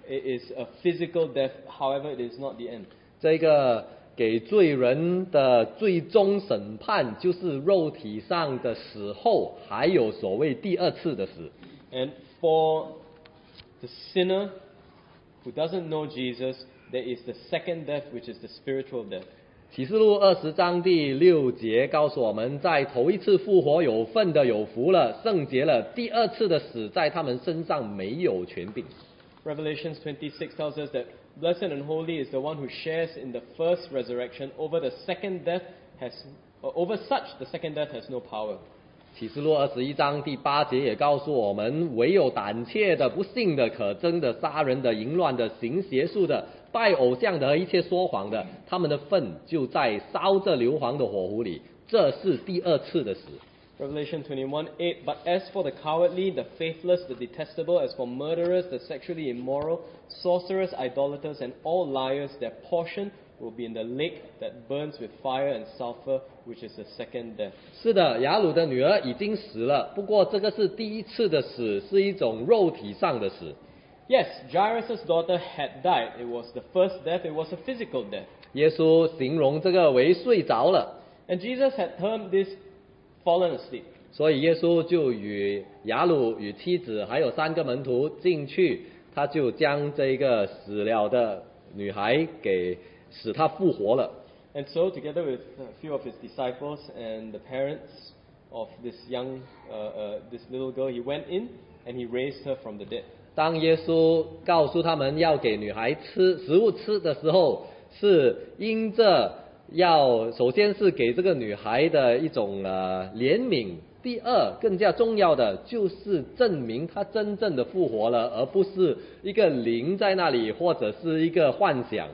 It is a physical death, however, it is not the end. 这个给罪人的最终审判，就是肉体上的死后，还有所谓第二次的死。 And for the sinner who doesn't know Jesus, there is the second death, which is the spiritual death. 启示录二十章第六节告诉我们，在头一次复活有份的有福了，圣洁了；第二次的死在他们身上没有权柄。 Revelations twenty-six tells us that blessed and holy is the one who shares in the first resurrection. Over the second death has, uh, over such the second death has no power. 启示录二十一章第八节也告诉我们，唯有胆怯的、不信的、可憎的、杀人的、淫乱的、行邪术的、拜偶像的和一切说谎的，他们的份就在烧着硫磺的火湖里。这是第二次的死。 Revelation twenty-one eight, but as for the cowardly, the faithless, the detestable, as for murderers, the sexually immoral, sorcerers, idolaters, and all liars, their portion will be in the lake that burns with fire and sulfur, which is the second death. 是的，雅鲁的女儿已经死了，不过这个是第一次的死，是一种肉体上的死。 Yes, Jairus' daughter had died. It was the first death, it was a physical death. 耶稣形容这个为睡着了， And Jesus had termed this fallen asleep. 所以耶稣就与雅鲁与妻子还有三个门徒进去，他就将这个死了的女孩给使她复活了。 And so, together with a few of his disciples and the parents of this young, uh, uh, this little girl, he went in and he raised her from the dead. 当耶稣告诉他们要给女孩吃食物吃的时候，是因着要首先是给这个女孩的一种呃怜悯，第二更加重要的就是证明她真正的复活了，而不是一个灵在那里或者是一个幻想。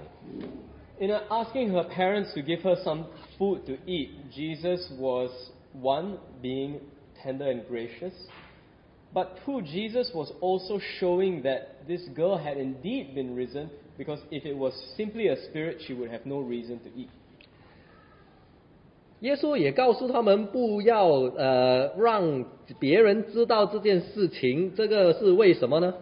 In asking her parents to give her some food to eat, Jesus was, one, being tender and gracious, but two, Jesus was also showing that this girl had indeed been risen, because if it was simply a spirit, she would have no reason to eat. 耶稣也告诉他们不要呃让别人知道这件事情，这个是为什么呢？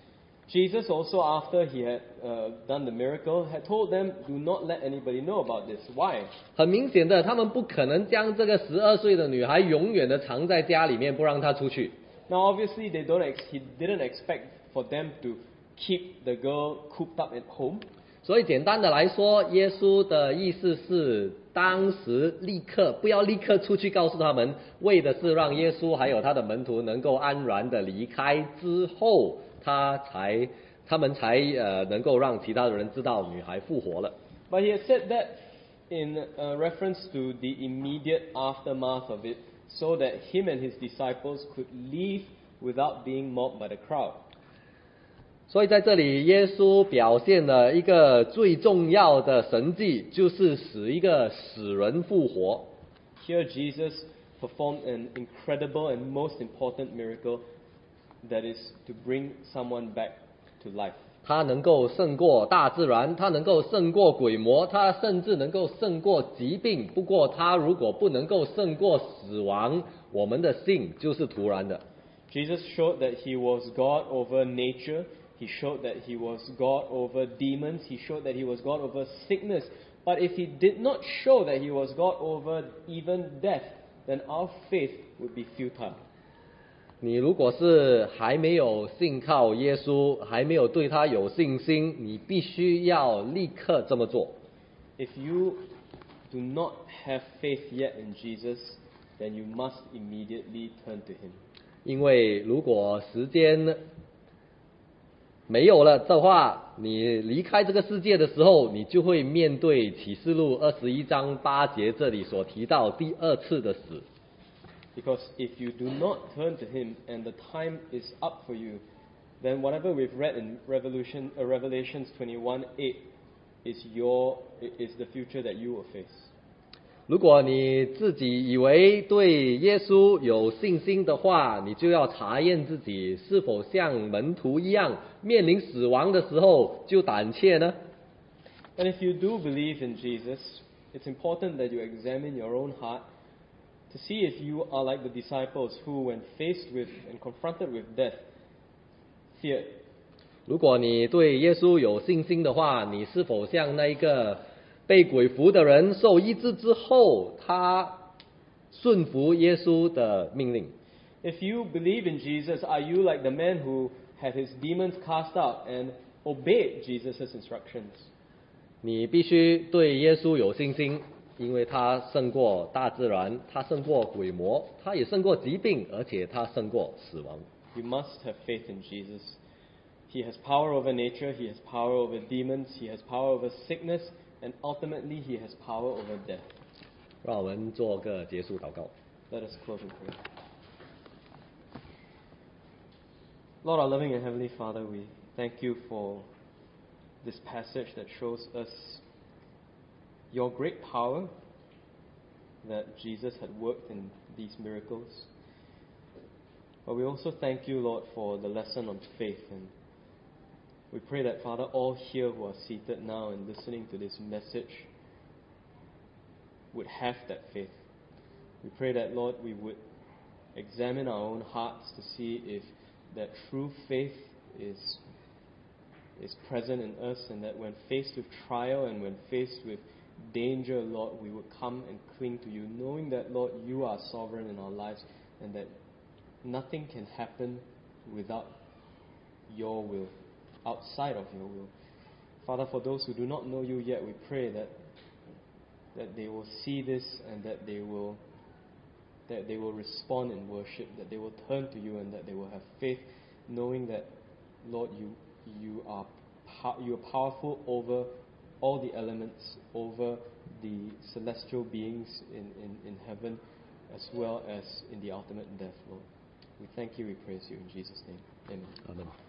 Jesus also, after he had uh, done the miracle, had told them, do not let anybody know about this. Why? 很明显的，他们不可能将这个十二岁的女孩永远的藏在家里面，不让她出去。 Now, obviously, they don't. Ex- he didn't expect for them to keep the girl cooped up at home. 所以简单的来说，耶稣的意思是，当时立刻不要立刻出去告诉他们，为的是让耶稣还有他的门徒能够安然的离开之后，他才他们才呃能够让其他的人知道女孩复活了。 But he had said that in uh, reference to the immediate aftermath of it, so that him and his disciples could leave without being mobbed by the crowd. 所以在这里，耶稣表现了一个最重要的神迹，就是使一个死人复活。 Here, Jesus performed an incredible and most important miracle, that is to bring someone back to life. 他能够胜过大自然，他能够胜过鬼魔，他甚至能够胜过疾病。不过，他如果不能够胜过死亡，我们的信就是徒然的。 Jesus showed that he was God over nature. He showed that he was God over demons. He showed that he was God over sickness. But if he did not show that he was God over even death, then our faith would be futile. 你如果是还没有信靠耶稣，还没有对他有信心，你必须要立刻这么做。 If you do not have faith yet in Jesus, then you must immediately turn to him. 因为如果时间没有了的话，你离开这个世界的时候，你就会面对启示录二十一章八节这里所提到第二次的死。 Because if you do not turn to him and the time is up for you, then whatever we've read in Revolution, uh, Revelations twenty-one eight is your is the future that you will face. 如果你自己以为对耶稣有信心的话，你就要查验自己是否像门徒一样，面临死亡的时候就胆怯呢？ And if you do believe in Jesus, it's important that you examine your own heart to see if you are like the disciples who, when faced with and confronted with death, feared. 如果你对耶稣有信心的话，你是否像那一个被鬼附的人受医治之后，他顺服耶稣的命令？ If you believe in Jesus, are you like the man who had his demons cast out and obeyed Jesus' instructions? 你必须对耶稣有信心，因为他胜过大自然，他胜过鬼魔，他也胜过疾病，而且他胜过死亡。 You must have faith in Jesus. He has power over nature, he has power over demons, he has power over sickness, and ultimately he has power over death. 让我们做个结束祷告。 Let us close in prayer. Lord, our loving and heavenly Father, we thank you for this passage that shows us your great power that Jesus had worked in these miracles. But we also thank you, Lord, for the lesson on faith. And we pray that, Father, all here who are seated now and listening to this message would have that faith. We pray that, Lord, we would examine our own hearts to see if that true faith is, is present in us, and that when faced with trial and when faced with danger, Lord, we would come and cling to you, knowing that, Lord, you are sovereign in our lives and that nothing can happen without your will, outside of your will. Father, for those who do not know you yet, we pray that that they will see this and that they will that they will respond in worship, that they will turn to you and that they will have faith, knowing that, Lord, you you are you are powerful over all the elements, over the celestial beings in, in, in heaven, as well as in the ultimate death, Lord. We thank you, we praise you in Jesus' name. Amen. Amen.